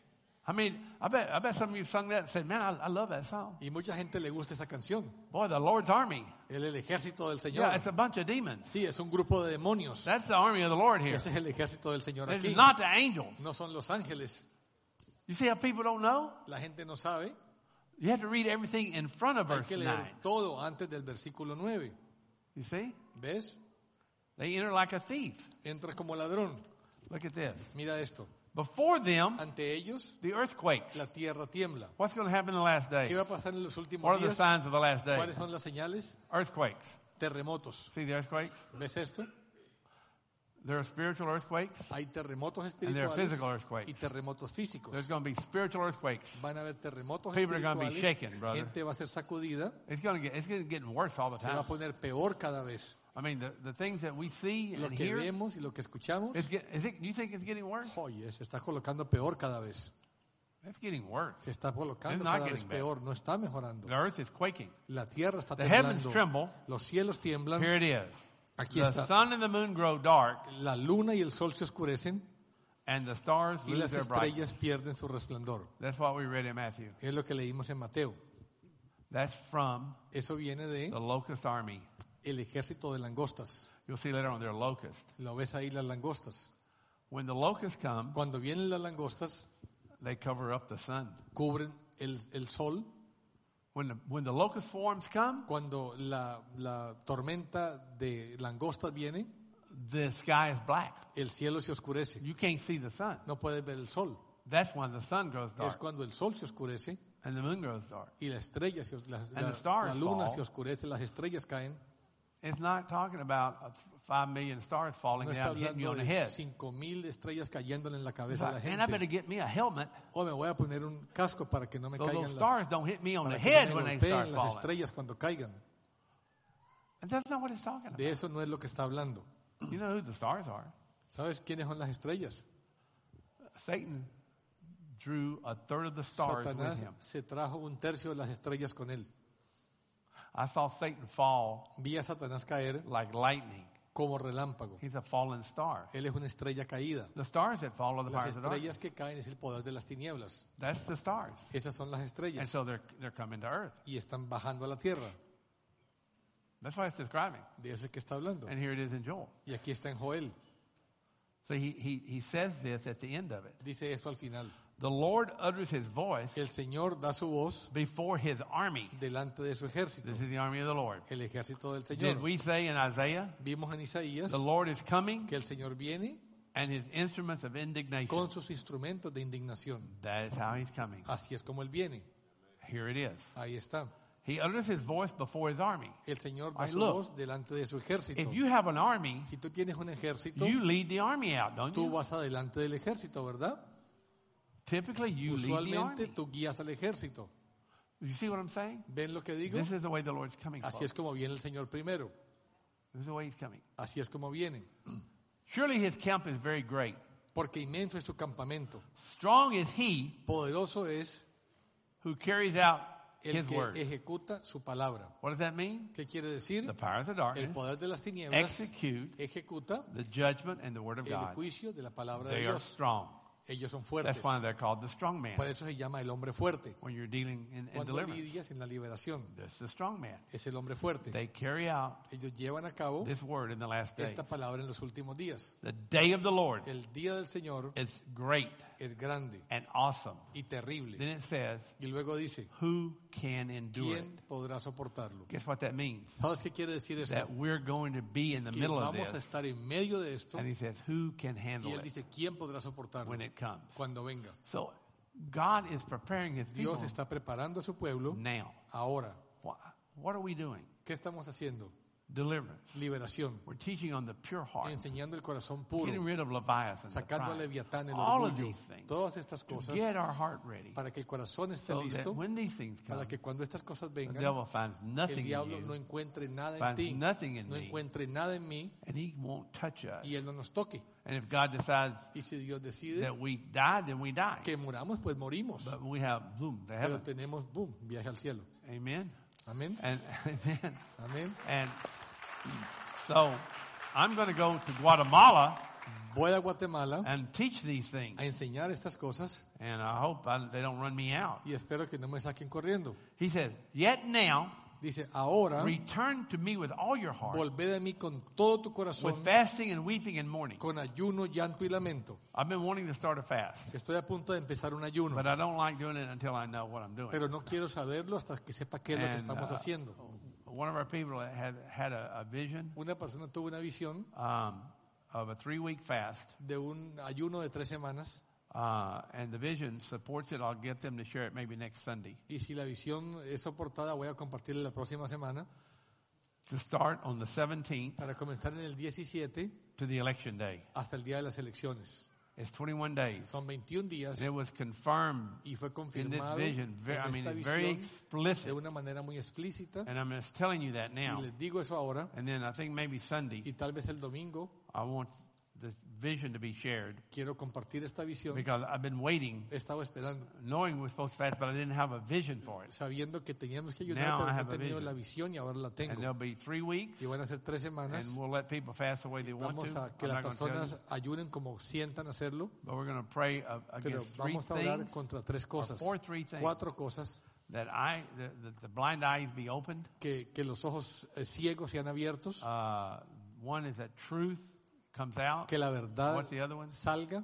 I mean, I bet, I bet some of you sung that and said, man, I, I love that song. Y mucha gente le gusta esa canción. Boy, the Lord's army. Él es el ejército del Señor. Yeah, it's a bunch of demons. Sí, es un grupo de demonios. That's the army of the Lord here. Ese es el ejército del Señor It's aquí. not the angels. No son los ángeles. You see how people don't know? La gente no sabe. You have to read everything in front of Hay verse que leer nine. todo antes del versículo nueve. You see? ¿Ves? They enter like a thief. Entras como ladrón. Look at this. Mira esto. Before them, Ante ellos, the earthquakes. la tierra tiembla. What's going to happen in the last ¿Qué days? va a pasar en los últimos What are the días? signs of the last days? ¿Cuáles son las señales? Earthquakes. Terremotos. See the earthquakes? ¿Ves esto? There are spiritual earthquakes. Hay terremotos And there are espirituales physical earthquakes. y terremotos físicos. There's going to be spiritual earthquakes. Van a haber terremotos People are gonna be espirituales. shaken, brother. Gente va a ser sacudida. It's going to get, it's going to get worse all the Se va a time. poner peor cada vez. I mean, the, the things that we see Lo and que hear, vemos y lo que escuchamos, is, get, is it, you think it's getting worse? oye, se está colocando peor cada vez. It's getting worse. Se está colocando It's not cada vez getting better. peor. No está mejorando. The earth is quaking. La tierra está The heavens temblando. tremble. Los cielos tiemblan. Here it is. Aquí The está. sun and the moon grow dark, La luna y el sol se oscurecen and the stars y lose las their brightness. estrellas pierden su resplandor. That's what we read in Matthew. Es lo que leímos en Mateo. That's from Eso viene de the locust army. el ejército de langostas. You'll see later on they're locusts. Lo ves ahí las langostas. When the locusts come, Cuando vienen las langostas, they cover up the sun. cubren el, el sol. When the, when the locust swarms come, Cuando la, la tormenta de langostas viene, the sky is black. el cielo se oscurece. You can't see the sun. No puedes ver el sol. That's when the sun grows Es dark cuando el sol se oscurece and the moon grows dark. y la estrella se, os- la, And la- the stars la luna fall. se oscurece, las estrellas caen. It's not talking about uh, five million stars falling No está down and hitting you hablando on the de head. cinco mil estrellas cayéndole en la It's cabeza a la like, man, I better gente. get me a helmet. O me voy a poner un casco para que no me So those caigan las, stars don't hit me on the para que head no when me they start golpeen las falling. estrellas cuando caigan. And that's not what it's talking about. De eso no es lo que está hablando. You know who the stars are. ¿Sabes quiénes son las estrellas? Satan drew a third of the stars with Satanás him. se trajo un tercio de las estrellas con él. I saw Satan fall Vi a Satanás caer like lightning. como relámpago. He's a fallen star. Él es una estrella caída. The stars that fall are the Las fires of darkness. estrellas que caen es el poder de las tinieblas. That's the stars. Esas son las And estrellas. so they're, they're coming to earth. Y están bajando a la tierra. That's what it's describing. De eso es que está hablando. And here it is in Joel. Y aquí está en Joel. So he, he, he says this at the end of it. Dice esto al final. The Lord utters his voice El Señor da su voz before his army. delante de su ejército. This is the army of the Lord. El ejército del Did Señor. we say in Isaiah, Vimos en Isaías the Lord is coming que el Señor viene and his instruments of indignation. con sus instrumentos de indignación. That is how he's coming. Así es como Él viene. Here it is. Ahí está. He utters his voice before his army. El Señor da Ay, su look. voz delante de su ejército. If you have an army, Si tú tienes un ejército, you lead the army out, don't tú you? vas adelante del ejército, ¿verdad? Typically, you lead the Usualmente army. tú guías al ejército. You see what I'm saying? ¿Ven lo que digo? This is the way the Lord's coming. Así folks. es como viene el Señor primero. This is the way he's coming. Así es como viene. Surely his camp is very great. Porque inmenso es su campamento. Strong is he Poderoso es who carries out el his que word. ejecuta su palabra. What does that mean? ¿Qué quiere decir? The powers of El darkness poder de las tinieblas execute ejecuta the judgment and the word of el God. juicio de la palabra de They are Dios. strong. Ellos son fuertes. That's why they're called the strong man. Por eso se llama el hombre fuerte. When you're dealing in, in Cuando deliverance, lidias en la liberación, that's the strong man. es el hombre fuerte. They carry out Ellos llevan a cabo this word in the last days. esta palabra en los últimos días. The day of the Lord El día del Señor is great es grande and awesome. y terrible. Then it says, Y luego dice, who can endure it? ¿quién podrá soportarlo? Guess what that means? ¿Sabes qué quiere decir esto? That we're going to be in the Que middle of vamos a this. estar en medio de esto And he says, who can handle y él it dice, ¿quién podrá soportarlo when it comes? cuando venga? So God is preparing his people Dios está preparando a su pueblo now. ahora. Why, What are we doing? ¿Qué estamos haciendo? Deliverance. Liberación. We're teaching on the pure heart. Enseñando el corazón puro. Getting rid of Leviathan, the Sacando al pride. Leviatán, el All of orgullo. these things. Todas estas To cosas get our heart ready. para que el corazón esté So that listo. when these things come, Para que cuando estas cosas the vengan, devil finds el nothing in diablo no you, encuentre nada en finds ti. nothing in No me, encuentre nada en mí and he won't touch us. y él no nos toque. And if God decides Y si Dios decide that we die, then we die. que muramos, pues morimos. But we have, boom, to Pero heaven. tenemos, boom, viaje al cielo. Amen. Amén. And amen. Amén. And so I'm going to go to Guatemala Voy a Guatemala and teach these things. a enseñar estas cosas And I hope I, they don't run me out. y espero que no me saquen corriendo. He said, yet now, Dice, ahora return to me with all your heart, volved a mí con todo tu corazón, with fasting and weeping and mourning. con ayuno, llanto y lamento. I've been wanting to start a fast, Estoy a punto de empezar un ayuno, but I don't like doing it until I know what I'm doing. pero no quiero saberlo hasta que sepa qué es lo que And, estamos uh, haciendo. One of our people had had a, a vision Una persona tuvo una visión um, of a three-week fast, de un ayuno de tres semanas uh, and the vision supports it. I'll get them to share it maybe next Sunday. y si la visión es soportada voy a compartirla la próxima semana To start on the seventeenth para comenzar en el diecisiete to the election day. hasta el día de las elecciones. It's twenty-one days. Son veintiún días And it was confirmed y fue in this confirmado vision. Very, I en mean, esta it's very visión de explicit. una manera muy explícita And I'm just telling you that y now. les digo eso ahora And then I think maybe Sunday, y tal vez el domingo I want the vision to be shared quiero compartir esta visión. because I've been waiting, He estado esperando, knowing we're supposed to fast, but I didn't have a vision for it. sabiendo que teníamos que Now ayudar, I pero no he have a tenido vision. la visión y ahora la And tengo. there'll be three weeks, Y van a ser tres semanas. and we'll let people fast the way they want Vamos to. a que I'm las not going to tell personas you, ayunen como sientan hacerlo, but we're going to pray uh, pero against three vamos a orar things contra tres cosas, or three things. cuatro cosas, that I, the, the, the blind eyes be opened. que, que los ojos eh, ciegos sean abiertos, Uh, one is that truth comes out. que la verdad What's the other one? salga,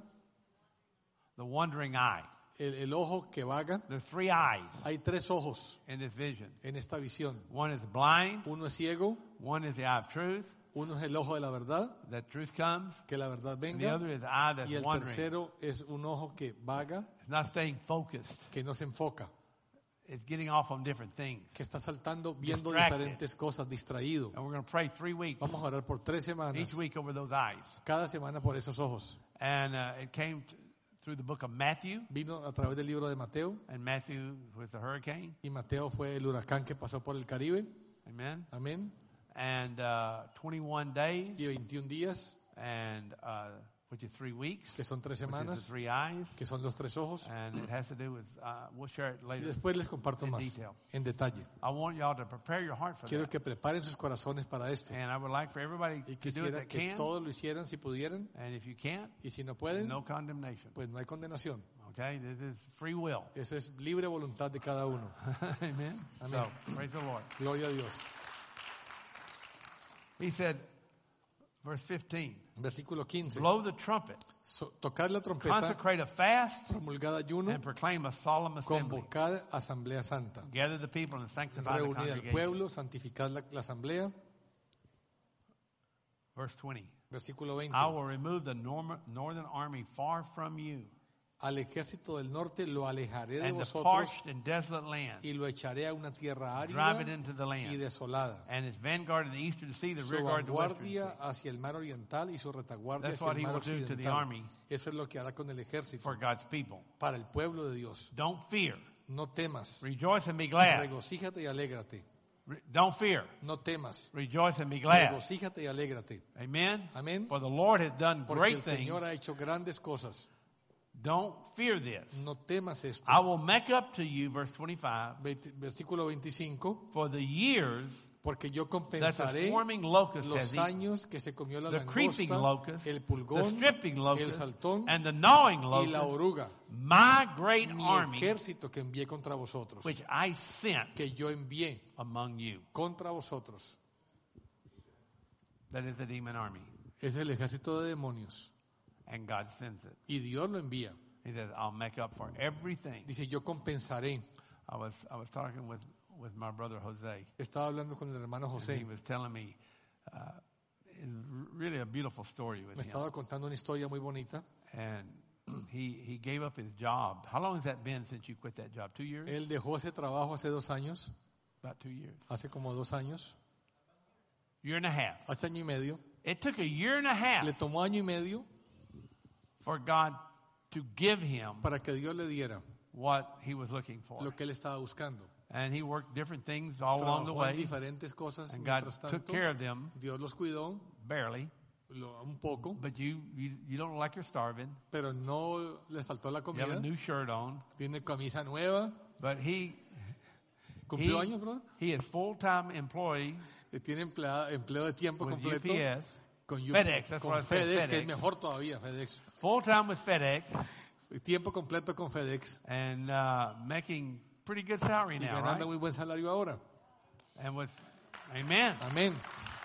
The wandering eye. el, el ojo que vaga. There's three eyes Hay tres ojos in this vision. en esta visión. One is blind. Uno es ciego, One is the eye of truth. uno es el ojo de la verdad, That truth comes. que la verdad And the venga, other is the eye that's y el wandering. tercero es un ojo que vaga, It's not staying focused. que no se enfoca, It's getting off on different things. que está saltando viendo Distracted. diferentes cosas, distraído. And we're going to pray three weeks, Vamos a orar por tres semanas, each week over those eyes. cada semana por esos ojos. And uh, it came t- through the book of Matthew. Vino a través del libro de Mateo, And Matthew was the hurricane. y Mateo fue el huracán que pasó por el Caribe. Amen. Amén. And uh, twenty-one days, Y veintiún días, and uh, which is three weeks, que son tres which is the semanas, three eyes. que son los tres ojos. And it has to do with, uh, we'll share it Y later. después les comparto In más detail. en detalle. I want y'all to prepare your heart for Quiero that. que preparen sus corazones para esto. And I would like for everybody Y to do it quisiera that que can. todos lo hicieran si pudieran. And if you can't, Y si no pueden, no condemnation. pues no hay condenación. Okay? This is free will. Eso es libre voluntad de cada uno. Amen. Amen. So, praise the Lord. Gloria a Dios. He said, verse fifteen, Versículo quince. blow the trumpet, So, tocar la trompeta, consecrate a fast, promulgad ayuno, and proclaim a solemn assembly. convocad asamblea santa. Gather the people and sanctify the Reunid al congregation. pueblo, santificad la, la asamblea. Verse twenty, Versículo veinte. I will remove the norm- northern army far from you, Al ejército del norte lo alejaré de and the vosotros parched and desolate land, y lo echaré a una tierra drive árida it into the y land, desolada. and its vanguard in the eastern sea, the Su rear guard in the western sea. vanguardia hacia el mar oriental y su retaguardia That's hacia what el he mar will do to the occidental. army Eso es lo que hará con el ejército for God's people. para el pueblo de Dios. Don't fear. No temas, Rejoice and be glad. regocíjate y alégrate. Re- Don't fear. No temas, Rejoice and be glad. regocíjate y alégrate. Amen. Amén. For the Lord has done Porque great el things. Señor ha hecho grandes cosas. Don't fear this. No temas esto. I will make up to you, verse twenty-five, Veinte- Versículo veinticinco. for the years Porque yo that the compensaré swarming locust los has eaten, años que se comió la the creeping langosta, locust, el the pulgón, stripping el locust, saltón and the gnawing y la locust, oruga. my great Mi army, ejército que envié contra vosotros, which I sent que yo envié among you. contra vosotros. That is the demon army. Es el ejército de demonios. And God sends it. Y Dios lo envía. He says, I'll make up for everything. Dice, yo compensaré. I was I was talking with, with my brother Jose. Estaba hablando con el hermano And José. he was telling me uh, it's really a beautiful story with Me him. estaba contando una historia muy bonita. And he he gave up his job. How long has that been since you quit that job? Two years? Él dejó ese trabajo hace dos años. About two years. hace como dos años, Year and a half. hace año y medio. It took a year and a half Le tomó año y medio for God to give him para que Dios le diera what he was looking for. lo que él estaba buscando. And he worked different things all along the Trabajó en way. diferentes cosas. And God Mientras took tanto, care of them, Dios los cuidó barely. lo- un poco, But you, you, you don't look like you're starving. pero no les faltó la You have comida. a new shirt on. Tiene camisa nueva. But he, ¿Cumplió he, años, brother? he is full-time employee Eh, Tiene empleado, empleo de tiempo with completo U P S. con U P FedEx, that's con what I said, FedEx, que FedEx. es mejor todavía, FedEx. Full-time with FedEx. Tiempo completo con FedEx. And uh, making pretty good salary Y now, ganando right? muy buen salario ahora. And with, amen. Amén.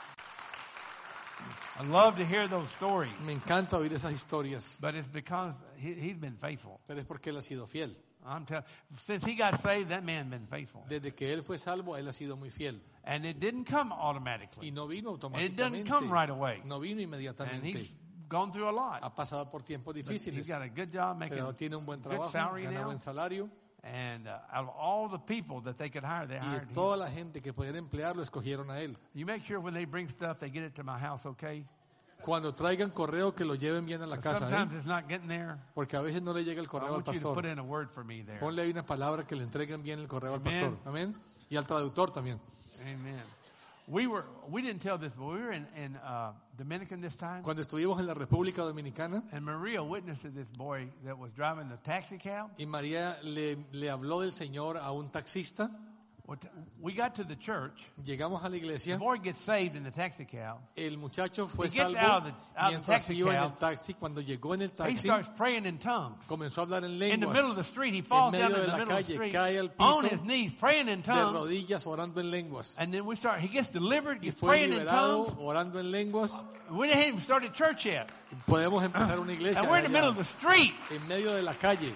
I love to hear those stories. Me encanta oír esas historias, But it's because he, he's been faithful. pero es porque él ha sido fiel. I'm telling. Since he got saved, that man's been faithful, Desde que él fue salvo, él ha sido muy fiel. and it didn't come Y automatically. no vino It doesn't automáticamente. come right away. No vino And inmediatamente. he's gone through a lot. Ha pasado por tiempos But difíciles, he's got a good job making pero tiene un buen good trabajo, salary gana now. buen salario. And uh, out of all the people that they could hire, they Y hired de him. toda la gente que podían emplear, lo escogieron a él. You make sure when they bring stuff, they get it to my house, okay? Cuando traigan correo, que lo lleven bien a la casa, Sometimes ¿eh? it's not getting there. Porque a veces no le llega el I correo al want you to put pastor. in a word for me there. Ponle ahí una palabra que le entreguen bien el correo al Amén. pastor. Amén. Y al traductor también. Amen. We were we didn't tell this, but we were in, in uh, Dominican this time, Cuando estuvimos en la República Dominicana, and Maria witnessed to this boy that was driving the taxi cab. y María le, le habló del Señor a un taxista, What- We got to the church. llegamos a la The iglesia, boy gets saved in the taxi cab. el muchacho fue He gets salvo out of the- out of the mientras taxi iba en cab. el taxi. Cuando llegó en el He taxi, starts praying in tongues. comenzó a hablar en In the lenguas, middle of the street, he falls medio down in de the la middle of the calle, street, cae al on piso, his knees, praying in de tongues. rodillas, orando en lenguas. And then we start. He gets delivered. Y He's fue praying in liberado, tongues. orando en lenguas. We didn't even start a church yet, Podemos empezar una iglesia and we're in the middle allá, of the street. en medio de la calle.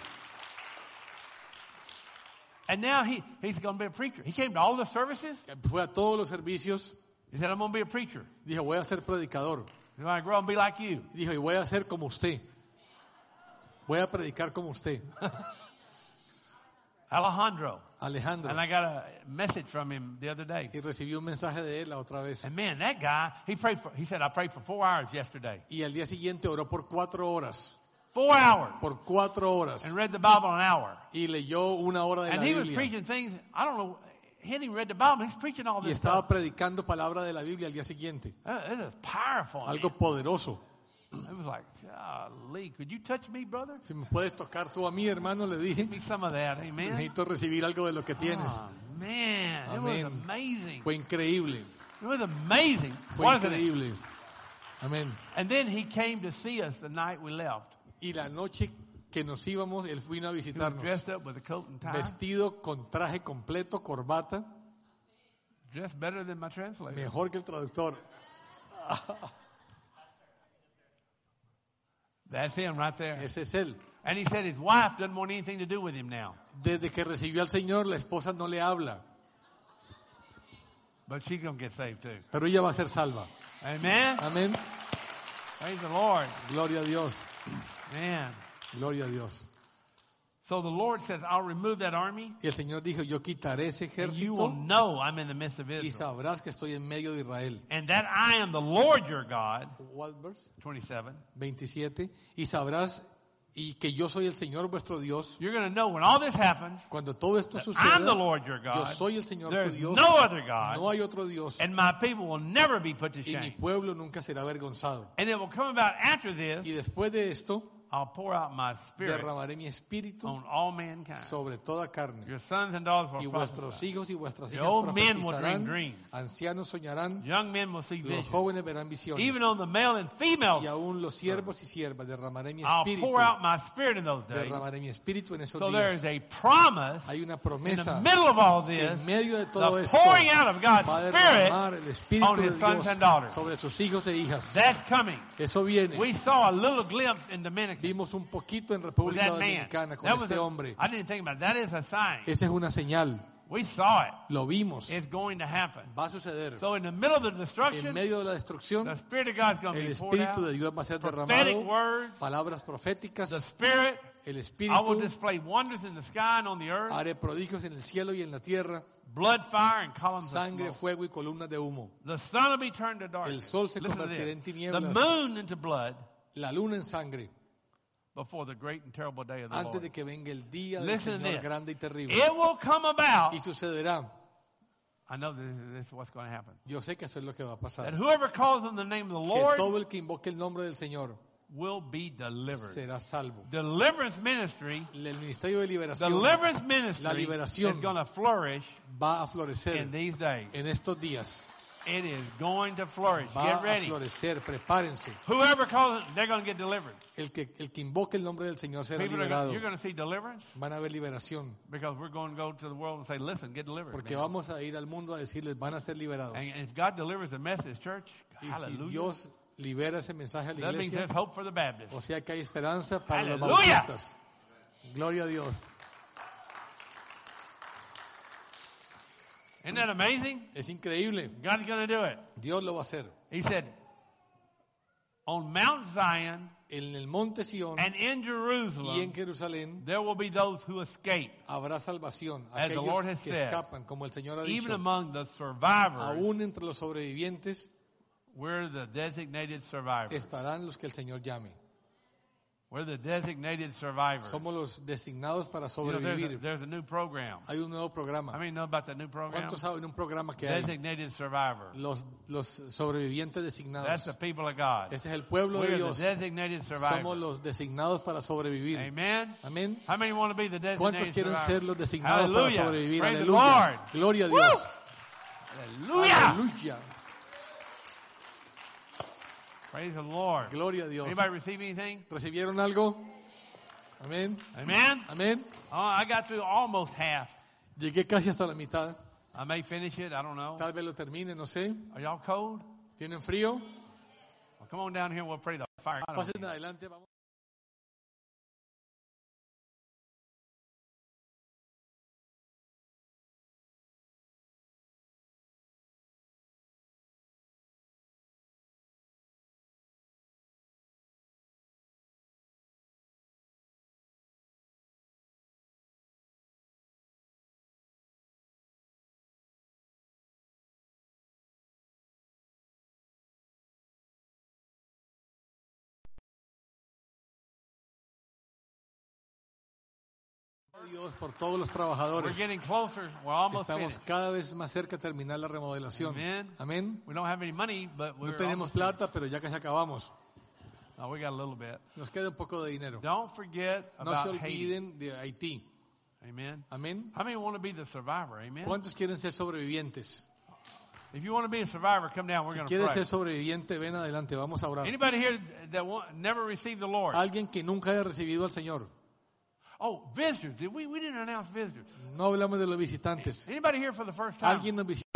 And now he he's going to be a preacher. He came to all the services. Fue a todos los servicios. He said, "I'm going to be a preacher. Dijo, voy a ser predicador. If I grow up and be like you." Y dijo, y voy a ser como usted. Voy a predicar como usted. Alejandro. Alejandro. And I got a message from him the other day. Y recibí un mensaje de él la otra vez. And man, that guy, he prayed for, he said, I prayed for four hours yesterday. Y al día siguiente oró por cuatro horas. Four hours. Por cuatro horas. And read the Bible an hour. Y leyó una hora de And la he was Biblia. preaching things, I don't know, he hadn't even read the Bible. He's preaching all Y this estaba stuff. predicando palabra de la Biblia al día siguiente. Uh, It was powerful. Algo poderoso. It was like, golly, could you touch me, brother? Si me puedes tocar tú a mí, hermano, le dije. Give me some of that, amen? Necesito recibir algo de lo que tienes. Oh, man, it Amén. was amazing. Fue increíble. It was amazing, Fue wasn't it? increíble. Amén. And then he came to see us the night we left. Y la noche que nos íbamos, él vino a He was visitarnos. dressed up with a coat and tie, Vestido con traje completo, corbata, dressed better than my translator. mejor que el traductor. That's him right there. Ese es él. And he said his wife doesn't want anything to do with him now. Desde que recibió al Señor, la esposa no le habla, But she's going to get saved too. pero ella va a ser salva. Amen? Amén. Praise the Lord. Gloria a Dios. Man. Gloria a Dios. So the Lord says, I'll remove that army, Y el Señor dijo, yo quitaré ese and you will ejército know I'm in the midst of y Israel. sabrás que estoy en medio de Israel. And that I am the Lord your God. What verse? twenty-seven. veintisiete. Y sabrás y que yo soy el Señor vuestro Dios. You're going to know when all this happens, Cuando todo esto that suceda, I'm the Lord your yo God. soy el Señor tu There's Dios. no other No God. hay otro Dios. And my people will never be put to Y mi shame. pueblo nunca será avergonzado. And it will come about after this, Y después de esto, I'll pour out my spirit derramaré mi espíritu on all mankind. sobre toda carne. Your sons and daughters Y will vuestros prophesy. hijos y vuestras The hijas old men will dream profetizarán, dreams. ancianos soñarán, Young men will see los visions. jóvenes verán visiones. Even on the male and female, Y aún los siervos y siervas derramaré mi I'll espíritu. pour out my spirit in those days. Derramaré mi espíritu en esos So there is días. a promise Hay una in the promesa middle of all que this, en medio de todo the esto pouring out of God's va a Spirit derramar el on espíritu de his sons Dios and daughters. sobre sus hijos e hijas. That's coming. Eso viene. We saw a little glimpse in Dominican Vimos un poquito en with República that man. Dominicana con That was este a- hombre. I didn't think about it. That is a sign. Esa es una señal. We saw it. Lo vimos. It's going to happen. Va a suceder. So in the middle of the En destruction, medio de la destrucción, the Spirit of God is going to el be poured Espíritu de out. Dios va a ser Prophetic derramado. words, Palabras proféticas, the Spirit, El I will Espíritu, display wonders in the sky and on the earth, haré prodigios en el cielo y en la tierra, blood, fire, and columns of sangre, smoke. fuego y columnas de humo. The sun will be turned to darkness. El sol se Listen to convertirá this. en The tinieblas. moon into blood La luna en sangre, before the great and terrible day of the antes Lord. de que venga el día del Listen to Señor this. grande y terrible. It will come about. Y sucederá, I know this, this is what's going to happen. yo sé que eso es lo que va a That pasar, whoever calls on the name of the que Lord todo el que invoque el nombre del Señor will be delivered. será salvo. Deliverance ministry, El ministerio de liberación deliverance La ministry liberación is going to flourish va a florecer in these days. en estos días. It is going to flourish. Va Get a ready. florecer, prepárense. Whoever calls it, they're going to get delivered. El que, el que invoque el nombre del Señor será People are liberado. gonna, you're going to see deliverance Van a haber liberación, because we're going to go to the world and say, listen, get delivered. porque man. vamos a ir al mundo a decirles, van a ser liberados. And if God delivers the Methodist church, Y si hallelujah. Dios libera ese mensaje a la That means iglesia, there's hope for the Baptists. o sea que hay esperanza para los Aleluya. bautistas. Gloria a Dios. Isn't that amazing? Es increíble. God's going to do it. Dios lo va a hacer. He said, on Mount Zion En el monte Sión and in y en Jerusalem, Jerusalén there will be those who escape, habrá salvación. As the Lord Aquellos has que said, escapan, como el Señor ha even dicho, among the survivors. aún entre los sobrevivientes We're the designated survivors. estarán los que el Señor llame. We're the designated survivors. Somos los designados para You know, there's, a, sobrevivir. there's a new program. Hay un nuevo How programa. many know about the new program? ¿Cuántos saben un programa que hay? Designated survivors. Los, los sobrevivientes That's designados. the people of God. Este es el pueblo de We're the Dios. designated Somos survivors. los designados para sobrevivir. Amen. Amén. How many want to be the designated ¿Cuántos quieren survivors? ser los designados para Hallelujah. sobrevivir? Praise the Aleluya. Lord. Gloria a Dios. Hallelujah. Aleluya. Praise the Lord. Gloria a Dios. Anybody receive anything? ¿Recibieron algo? Amén. Amen. Amén. Oh, I got through almost half. Llegué casi hasta la mitad. I may finish it. I don't know. Tal vez lo termine, no sé. Are y'all cold? ¿Tienen frío? Well, come on down here and we'll pray the fire. Pasen adelante. Vamos. Dios por todos los We're trabajadores. getting closer. We're almost Estamos finished. cada vez más cerca de terminar la remodelación. Amen. Amén. We don't have any money, but we're No tenemos almost finished. plata, pero ya casi acabamos. Oh, we got a little bit. Nos queda un poco de dinero. Don't forget No about se Haiti. olviden de Haití. Amen. Amén. How many want to be the survivor? Amen. ¿Cuántos quieren ser sobrevivientes? If you want to be a survivor, come down. We're Si going to quieres pray. ser sobreviviente, ven adelante, vamos a orar. Anybody here that want, never received the Lord? Alguien que nunca haya recibido al Señor. Oh, visitors. Did we? We didn't announce visitors. No hablamos de los visitantes. Anybody here for the first time? Alguien nos visitó